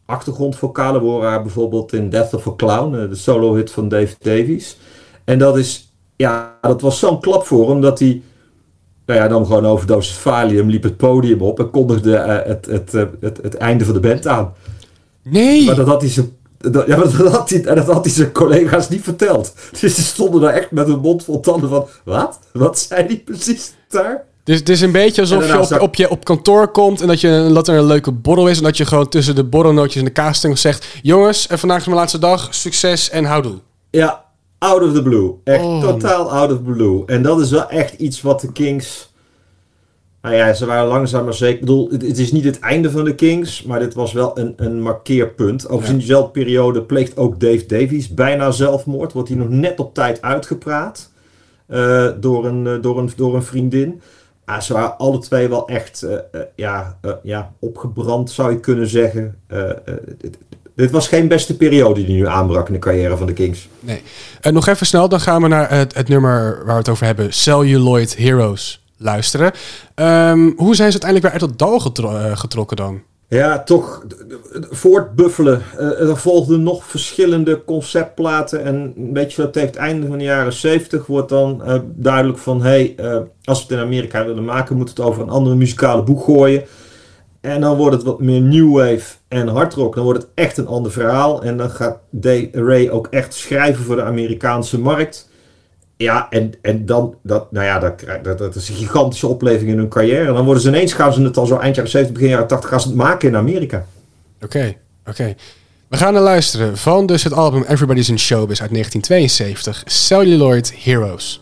achtergrondvocalen. We horen haar bijvoorbeeld in Death of a Clown, uh, de solo-hit van Dave Davies. En dat is, ja, dat was zo'n klap voor hem dat hij, nou ja, dan gewoon overdosis Valium, liep het podium op en kondigde uh, het, het, uh, het, het einde van de band aan. Nee! Maar dat had hij zo. Dat, ja, maar dat had, hij, dat had hij zijn collega's niet verteld. Dus ze stonden daar echt met hun mond vol tanden van... Wat? Wat zei die precies daar? Dus het is een beetje alsof je op, zag... op je op kantoor komt... en dat, je, dat er een leuke borrel is... en dat je gewoon tussen de borrelnootjes en de kaasstengels zegt... Jongens, en vandaag is mijn laatste dag. Succes en houdoe. Ja, out of the blue. Echt oh. totaal out of the blue. En dat is wel echt iets wat de Kings... Nou ja, ze waren langzaam maar zeker... Ik bedoel, het, het is niet het einde van de Kings... maar dit was wel een, een markeerpunt. Overigens in diezelfde periode pleegt ook Dave Davies bijna zelfmoord. Wordt hij nog net op tijd uitgepraat... Uh, door, een, uh, door, een, door een vriendin. Ah, ze waren alle twee wel echt uh, uh, ja, uh, ja, opgebrand, zou je kunnen zeggen. Uh, uh, dit, dit was geen beste periode die nu aanbrak in de carrière van de Kings. Nee. Uh, nog even snel, dan gaan we naar het, het nummer waar we het over hebben. Celluloid Heroes luisteren. Um, hoe zijn ze uiteindelijk weer uit het dal getro- uh, getrokken dan? Ja, toch voortbuffelen. Uh, er volgden nog verschillende conceptplaten. En een beetje zo tegen het einde van de jaren zeventig wordt dan uh, duidelijk van... Hé, hey, uh, als we het in Amerika willen maken, moeten we het over een andere muzikale boeg gooien. En dan wordt het wat meer new wave en hardrock. Dan wordt het echt een ander verhaal. En dan gaat Dave Ray ook echt schrijven voor de Amerikaanse markt. Ja, en, en dan, dat, nou ja, dat, dat, dat is een gigantische opleving in hun carrière. En dan worden ze ineens, gaan ze het al zo eind jaren zeventig, begin jaren tachtig, gaan ze het maken in Amerika. Oké, okay, oké. Okay. We gaan naar luisteren van dus het album Everybody's in Showbiz uit negentien tweeënzeventig, Celluloid Heroes.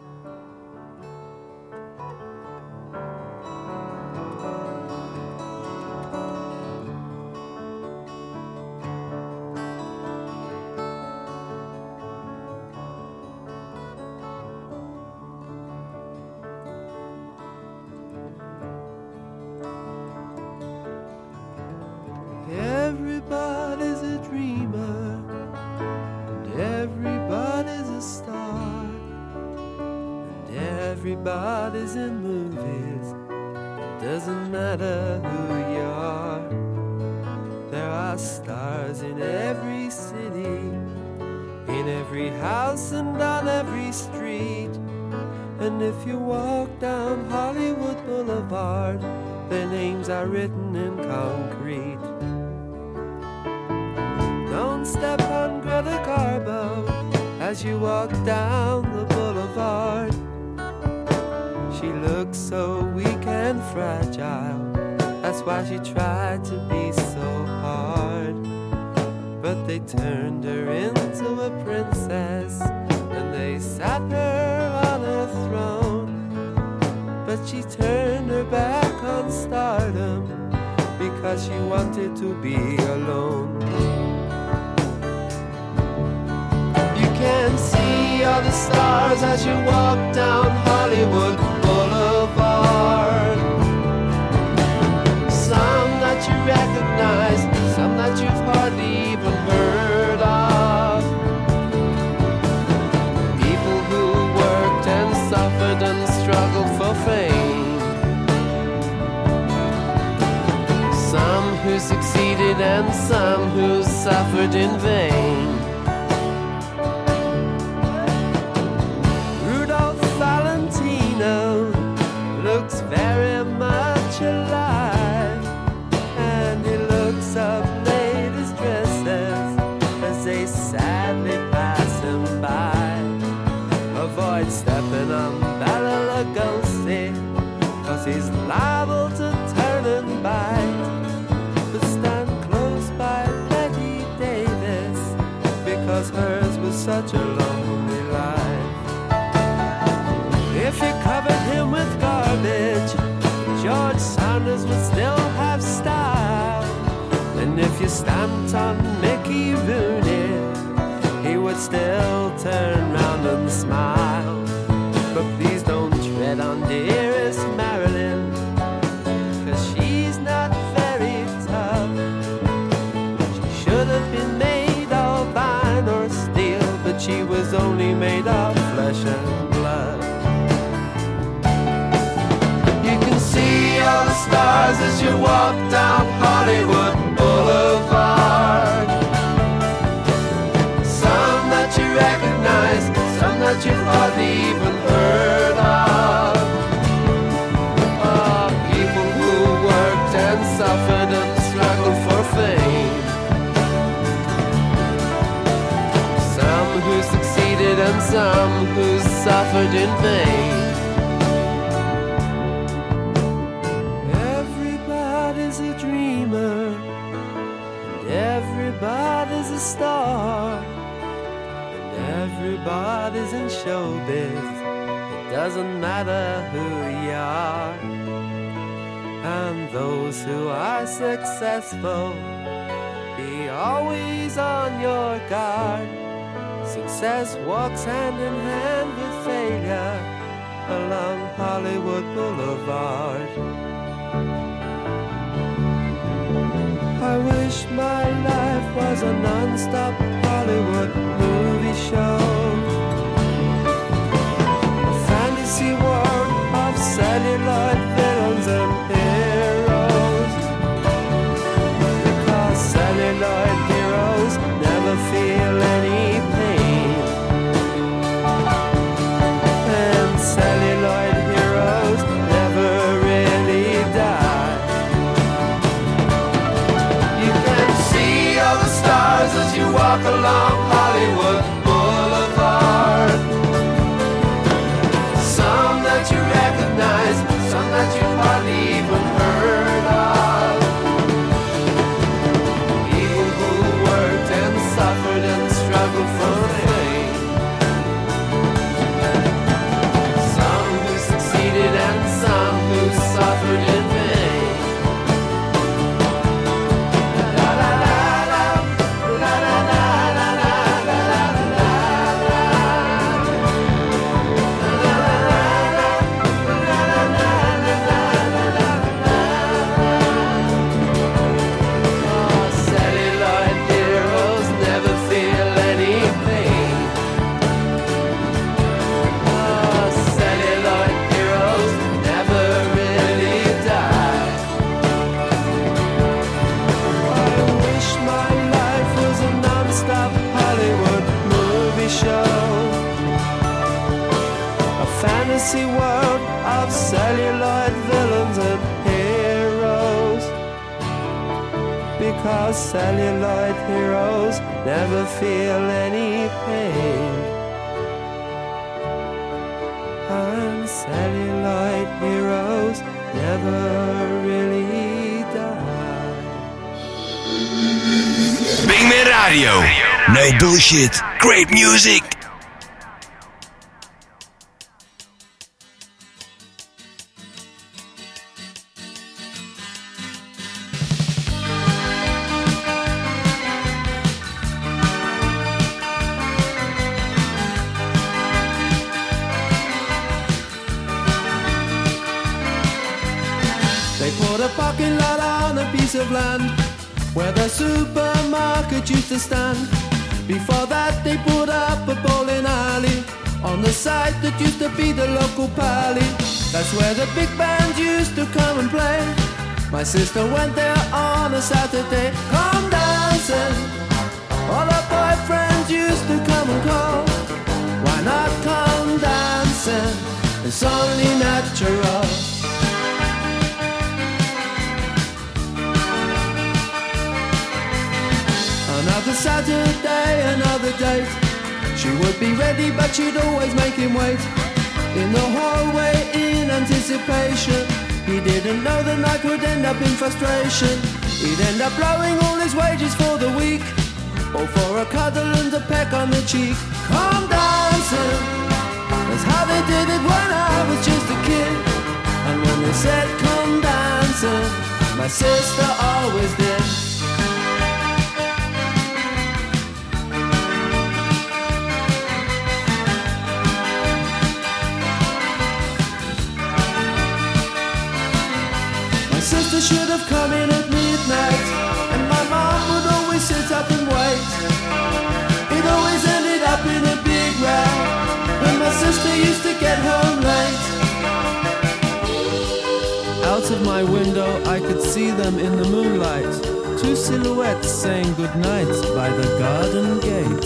Everybody's a dreamer, and everybody's a star, and everybody's in movies. Doesn't matter who you are. There are stars in every city, in every house and on every street. And if you walk down Hollywood Boulevard, their names are written in concrete. Don't step on Greta Garbo as you walk down the boulevard. She looks so weak and fragile, that's why she tried to be so hard. But they turned her into a princess, and they sat her on a throne. But she turned her back on stardom, because she wanted to be alone. You can see all the stars as you walk down Hollywood Boulevard. Some that you recognize, some that you've hardly even heard of. People who worked and suffered and struggled for fame. Some who succeeded and some who suffered in vain. Looks very much alive, and he looks up ladies' dresses as they sadly pass him by. Avoid stepping on Bela Lugosi, cause he's liable to turn and bite. But stand close by Betty Davis, because hers was such a lonely life. If you covered him with garbage, George Sanders would still have style. And if you stamped on Mickey Rooney, he would still turn round and smile. But please don't tread on dearest Marilyn, cause she's not very tough. She should have been made of iron or steel, but she was only made of flesh and blood. All the stars as you walk down Hollywood Boulevard. vain. Everybody's a dreamer, and everybody's a star, and everybody's in showbiz. It doesn't matter who you are. And those who are successful, be always on your guard. Success walks hand in hand with failure along Hollywood Boulevard. I wish my life was a non-stop Hollywood movie show, a fantasy world of celluloid villains and heroes, because celluloid heroes never feel any pain, and celluloid heroes never really die. You can see all the stars as you walk along Hollywood Boulevard. Some that you recognize, some that you've hardly even heard of. People who worked and suffered and struggled for fame. Some who succeeded and some who suffered in vain. La la la la, la la la la la la la la la. La la la Oh, celluloid heroes never feel any pain. Oh, celluloid heroes never really die. I wish my life was a non-stop Hollywood movie show, a fantasy world of celluloid villains and heroes, because celluloid heroes never feel any pain, and celluloid heroes never really die. Bing Me Radio. No bullshit. Great music. They put a parking lot on a piece of land where the supermarket used to stand. Before that they put up a bowling alley on the site that used to be the local pally. That's where the big bands used to come and play. My sister went there on a Saturday. Come dancing, all her boyfriends used to come and call. Why not come dancing? It's only natural. Another Saturday, another date. She would be ready, but she'd always make him wait in the hallway in anticipation. He didn't know the night would end up in frustration. He'd end up blowing all his wages for the week, or for a cuddle and a peck on the cheek. Come dancing, that's how they did it when I was just a kid. And when they said come dancing, my sister always did. Sister should have come in at midnight, and my mom would always sit up and wait. It always ended up in a big row when my sister used to get home late. Out of my window I could see them in the moonlight, two silhouettes saying goodnight by the garden gate.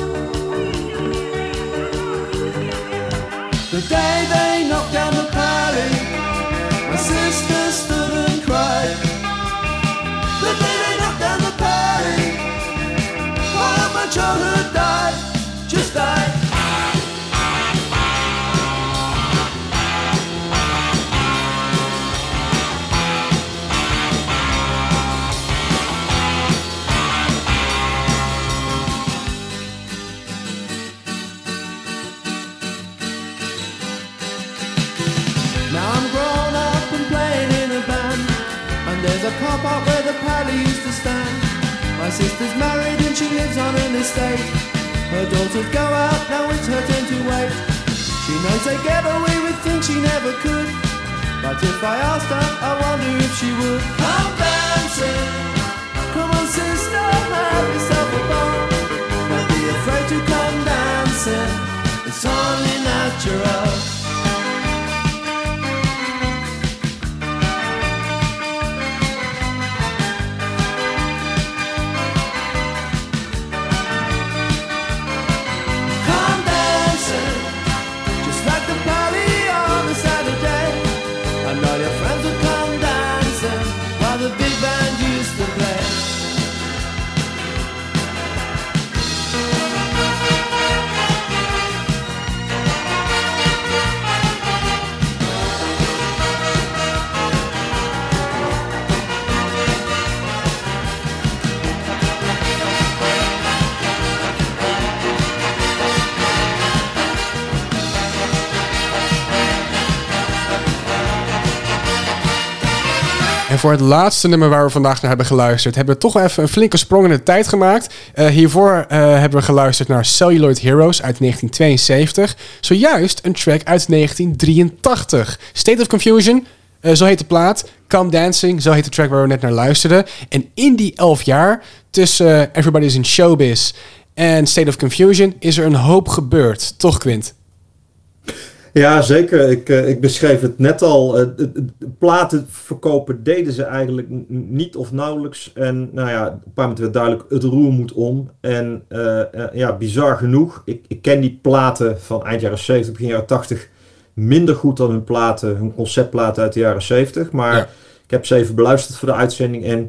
The day they knocked down the pally, my sister stood and cried. The day they knocked down the party, all of my childhood died, just died. man. My sister's married and she lives on an estate. Her daughters go out, now it's her turn to wait. She knows they get away with things she never could. But if I asked her, I wonder if she would. Come dancing, come on sister, have yourself a ball. Don't be afraid to come dancing, it's only natural. Come dancing, just like the party on a Saturday. And all your friends will come dancing while the big band used to play. En voor het laatste nummer waar we vandaag naar hebben geluisterd, hebben we toch wel even een flinke sprong in de tijd gemaakt. Uh, hiervoor uh, hebben we geluisterd naar Celluloid Heroes uit negentien tweeënzeventig. Zojuist een track uit negentien drieëntachtig. State of Confusion, uh, zo heet de plaat. Come Dancing, zo heet de track waar we net naar luisterden. En in die elf jaar, tussen uh, Everybody's in Showbiz en State of Confusion, is er een hoop gebeurd. Toch, Quint? Ja, zeker. Ik, uh, ik beschreef het net al. Uh, de, de, de platen verkopen deden ze eigenlijk n- niet of nauwelijks. En nou ja, op een paar momenten werd duidelijk, het roer moet om. En uh, uh, ja, bizar genoeg. Ik, ik ken die platen van eind jaren zeventig, begin jaren tachtig minder goed dan hun platen, hun conceptplaten uit de jaren zeventig. Maar Ja. ik heb ze even beluisterd voor de uitzending. En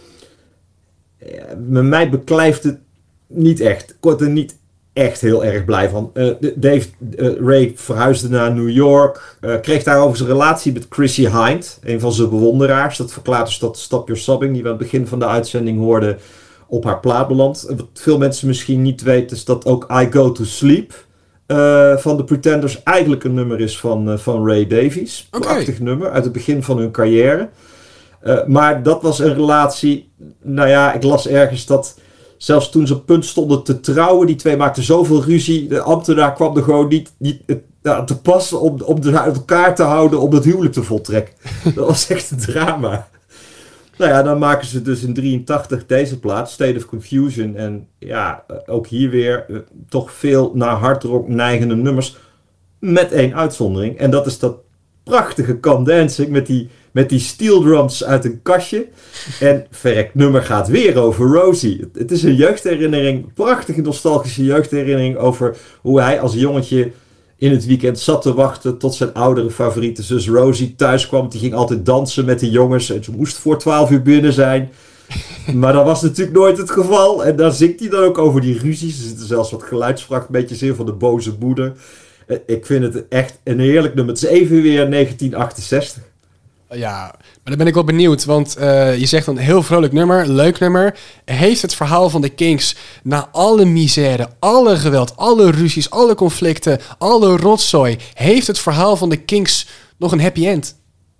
ja, met mij beklijft het niet echt. Ik word er niet echt heel erg blij van. Uh, Dave uh, Ray verhuisde naar New York. Uh, kreeg daarover zijn relatie met Chrissy Hind, een van zijn bewonderaars. Dat verklaart dus dat Stop Your Sobbing, die we aan het begin van de uitzending hoorden, op haar plaat belandt. Wat veel mensen misschien niet weten, is dat ook I Go To Sleep uh, van de Pretenders eigenlijk een nummer is van, uh, van Ray Davies. Oké. Prachtig nummer, uit het begin van hun carrière. Uh, maar dat was een relatie, nou ja, ik las ergens dat zelfs toen ze op punt stonden te trouwen, die twee maakten zoveel ruzie. De ambtenaar kwam er gewoon niet, niet uh, te pas om, om het uit elkaar te houden om dat huwelijk te voltrekken. Dat was echt een drama. Nou ja, dan maken ze dus in drieëntachtig deze plaat, State of Confusion. En ja, uh, ook hier weer uh, toch veel naar hardrock neigende nummers. Met één uitzondering. En dat is dat prachtige Come Dancing met die, met die steel drums uit een kastje. En verrek nummer gaat weer over Rosie. Het, het is een jeugdherinnering, prachtige nostalgische jeugdherinnering over hoe hij als jongetje in het weekend zat te wachten tot zijn oudere favoriete zus Rosie thuis kwam. Die ging altijd dansen met de jongens en ze moest voor twaalf uur binnen zijn. Maar dat was natuurlijk nooit het geval. En daar zingt hij dan ook over die ruzies. Er zitten zelfs wat geluidsfragmentjes in van de boze moeder. Ik vind het echt een heerlijk nummer. Het is even weer negentien achtenzestig. Ja, maar dan ben ik wel benieuwd, want uh, je zegt een heel vrolijk nummer, leuk nummer. Heeft het verhaal van de Kinks na alle misère, alle geweld, alle ruzies, alle conflicten, alle rotzooi, heeft het verhaal van de Kinks nog een happy end?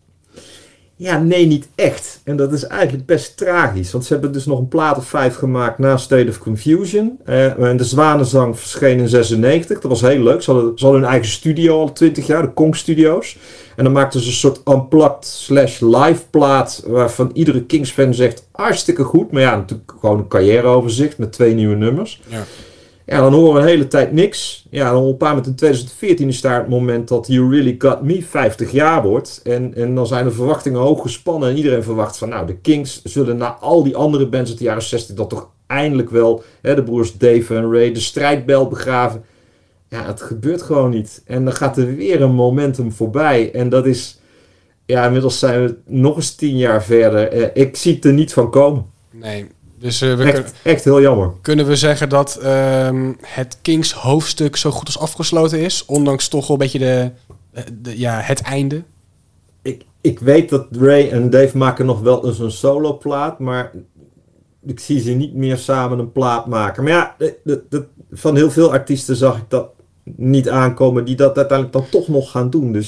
Ja, nee, niet echt. En dat is eigenlijk best tragisch. Want ze hebben dus nog een plaat of vijf gemaakt na State of Confusion. Uh, en de Zwanenzang verscheen in zesennegentig. Dat was heel leuk. Ze hadden, ze hadden hun eigen studio al twintig jaar, de Kong Studios. En dan maakten ze een soort unplugged slash live plaat waarvan iedere Kings-fan zegt hartstikke goed. Maar ja, natuurlijk gewoon een carrièreoverzicht met twee nieuwe nummers. Ja. Ja, dan horen we een hele tijd niks. Ja, dan op een paar moment in twintig veertien is daar het moment dat You Really Got Me vijftig jaar wordt. En, en dan zijn de verwachtingen hoog gespannen. En iedereen verwacht van, nou, de Kinks zullen na al die andere bands uit de jaren zestig dat toch eindelijk wel, hè, de broers Dave en Ray, de strijdbel begraven. Ja, het gebeurt gewoon niet. En dan gaat er weer een momentum voorbij. En dat is, ja, inmiddels zijn we nog eens tien jaar verder. Eh, ik zie het er niet van komen. Nee, dus uh, we Echt, kun- echt heel jammer. kunnen we zeggen dat um, het Kinks hoofdstuk zo goed als afgesloten is, ondanks toch wel een beetje de, de, ja, het einde? Ik, ik weet dat Ray en Dave maken nog wel eens een soloplaat, maar ik zie ze niet meer samen een plaat maken. Maar ja, de, de, de, van heel veel artiesten zag ik dat niet aankomen die dat uiteindelijk dan toch nog gaan doen. Dus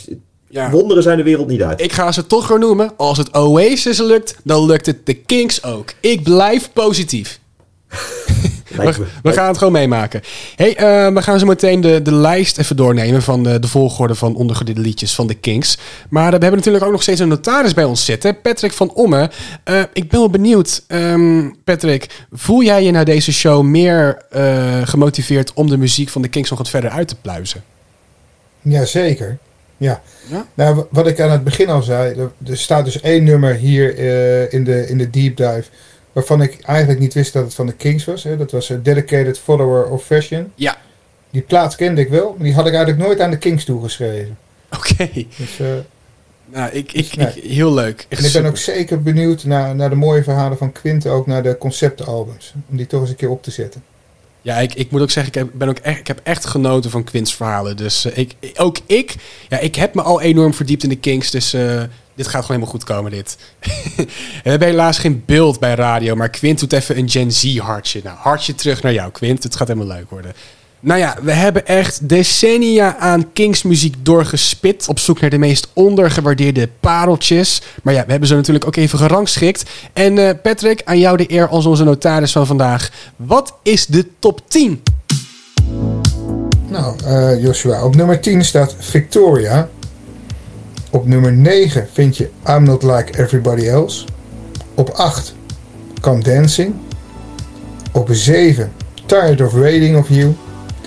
Ja. Wonderen zijn de wereld niet uit. Ik ga ze toch gewoon noemen. Als het Oasis lukt, dan lukt het de Kings ook. Ik blijf positief. Lijkt We, me. we gaan het gewoon meemaken. Hey, uh, we gaan zo meteen de, de lijst even doornemen van de, de volgorde van ondergewaardeerde liedjes van de Kings. Maar uh, we hebben natuurlijk ook nog steeds een notaris bij ons zitten. Patrick van Omme. Uh, ik ben wel benieuwd. Um, Patrick, voel jij je na deze show meer uh, gemotiveerd om de muziek van de Kings nog wat verder uit te pluizen? Jazeker. Ja. Ja? Nou, w- wat ik aan het begin al zei, er, er staat dus één nummer hier uh, in, de, in de deep dive, waarvan ik eigenlijk niet wist dat het van de Kings was. Hè. Dat was een Dedicated Follower of Fashion. Ja. Die plaats kende ik wel, maar die had ik eigenlijk nooit aan de Kings toegeschreven. Oké. Okay. Dus, uh, nou, ik, ik, nee. ik, heel leuk. Echt en ik ben super. ook zeker benieuwd naar, naar de mooie verhalen van Quint, ook naar de conceptalbums. Om die toch eens een keer op te zetten. Ja, ik, ik moet ook zeggen, ik heb, ben ook echt, ik heb echt genoten van Quint's verhalen. Dus uh, ik, ook ik, ja, ik heb me al enorm verdiept in de Kings. Dus uh, dit gaat gewoon helemaal goed komen, dit. We hebben helaas geen beeld bij radio, maar Quint doet even een Gen Z hartje. Nou, hartje terug naar jou, Quint. Het gaat helemaal leuk worden. Nou ja, we hebben echt decennia aan Kings muziek doorgespit. Op zoek naar de meest ondergewaardeerde pareltjes. Maar ja, we hebben ze natuurlijk ook even gerangschikt. En uh, Patrick, aan jou de eer als onze notaris van vandaag. Wat is de top tien? Nou, uh, Joshua, op nummer tien staat Victoria. Op nummer negen vind je I'm Not Like Everybody Else. Op acht, Come Dancing. Op zeven, Tired of Waiting of You.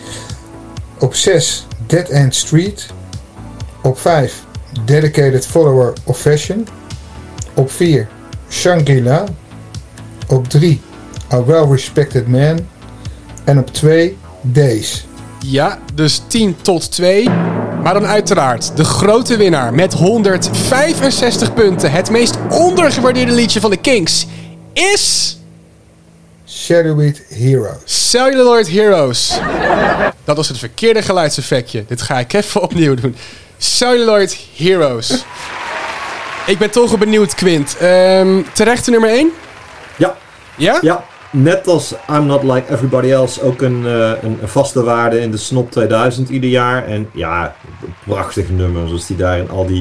Op zes, Dead End Street. Op vijf, Dedicated Follower of Fashion. Op vier, Shangri-La. Op drie, A Well-Respected Man. En op twee, Days. Ja, dus tien tot twee. Maar dan uiteraard de grote winnaar met honderdvijfenzestig punten. Het meest ondergewaardeerde liedje van de Kings is... Celluloid Heroes. Celluloid Heroes. Dat was het verkeerde geluidseffectje. Dit ga ik even opnieuw doen. Celluloid Heroes. Ik ben toch wel benieuwd, Quint. Um, terechte nummer één? Ja. Ja? Ja. Net als I'm Not Like Everybody Else ook een, uh, een, een vaste waarde in de Snop tweeduizend ieder jaar. En ja, prachtig nummer. Zoals die daar in al die,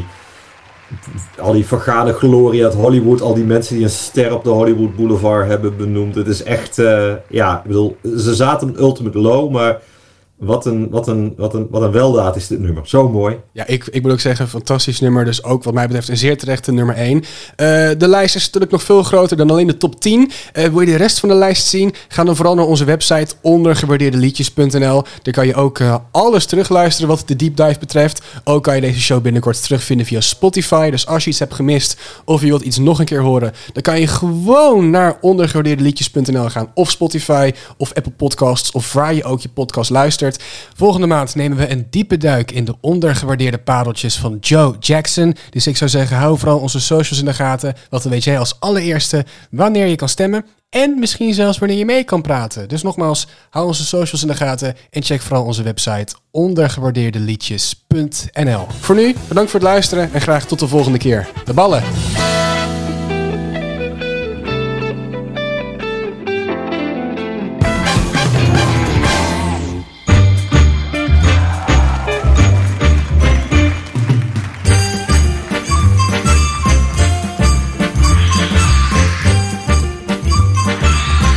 al die vergane glorie uit Hollywood. Al die mensen die een ster op de Hollywood Boulevard hebben benoemd. Het is echt, uh, ja, ik bedoel, ze zaten een ultimate low, maar... Wat een, wat, een, wat, een, wat een weldaad is dit nummer. Zo mooi. Ja, ik, ik moet ook zeggen, fantastisch nummer. Dus ook wat mij betreft een zeer terechte nummer één. Uh, de lijst is natuurlijk nog veel groter dan alleen de top tien. Uh, wil je de rest van de lijst zien? Ga dan vooral naar onze website ondergewaardeerde liedjes punt n l. Daar kan je ook uh, alles terugluisteren wat de deep dive betreft. Ook kan je deze show binnenkort terugvinden via Spotify. Dus als je iets hebt gemist of je wilt iets nog een keer horen... dan kan je gewoon naar ondergewaardeerde liedjes punt n l gaan. Of Spotify of Apple Podcasts of waar je ook je podcast luistert. Volgende maand nemen we een diepe duik in de ondergewaardeerde pareltjes van Joe Jackson. Dus ik zou zeggen, hou vooral onze socials in de gaten. Want dan weet jij als allereerste wanneer je kan stemmen. En misschien zelfs wanneer je mee kan praten. Dus nogmaals, hou onze socials in de gaten. En check vooral onze website ondergewaardeerde liedjes punt n l. Voor nu, bedankt voor het luisteren en graag tot de volgende keer. De ballen!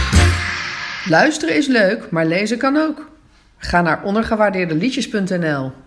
Luisteren is leuk, maar lezen kan ook. Ga naar ondergewaardeerde liedjes punt n l.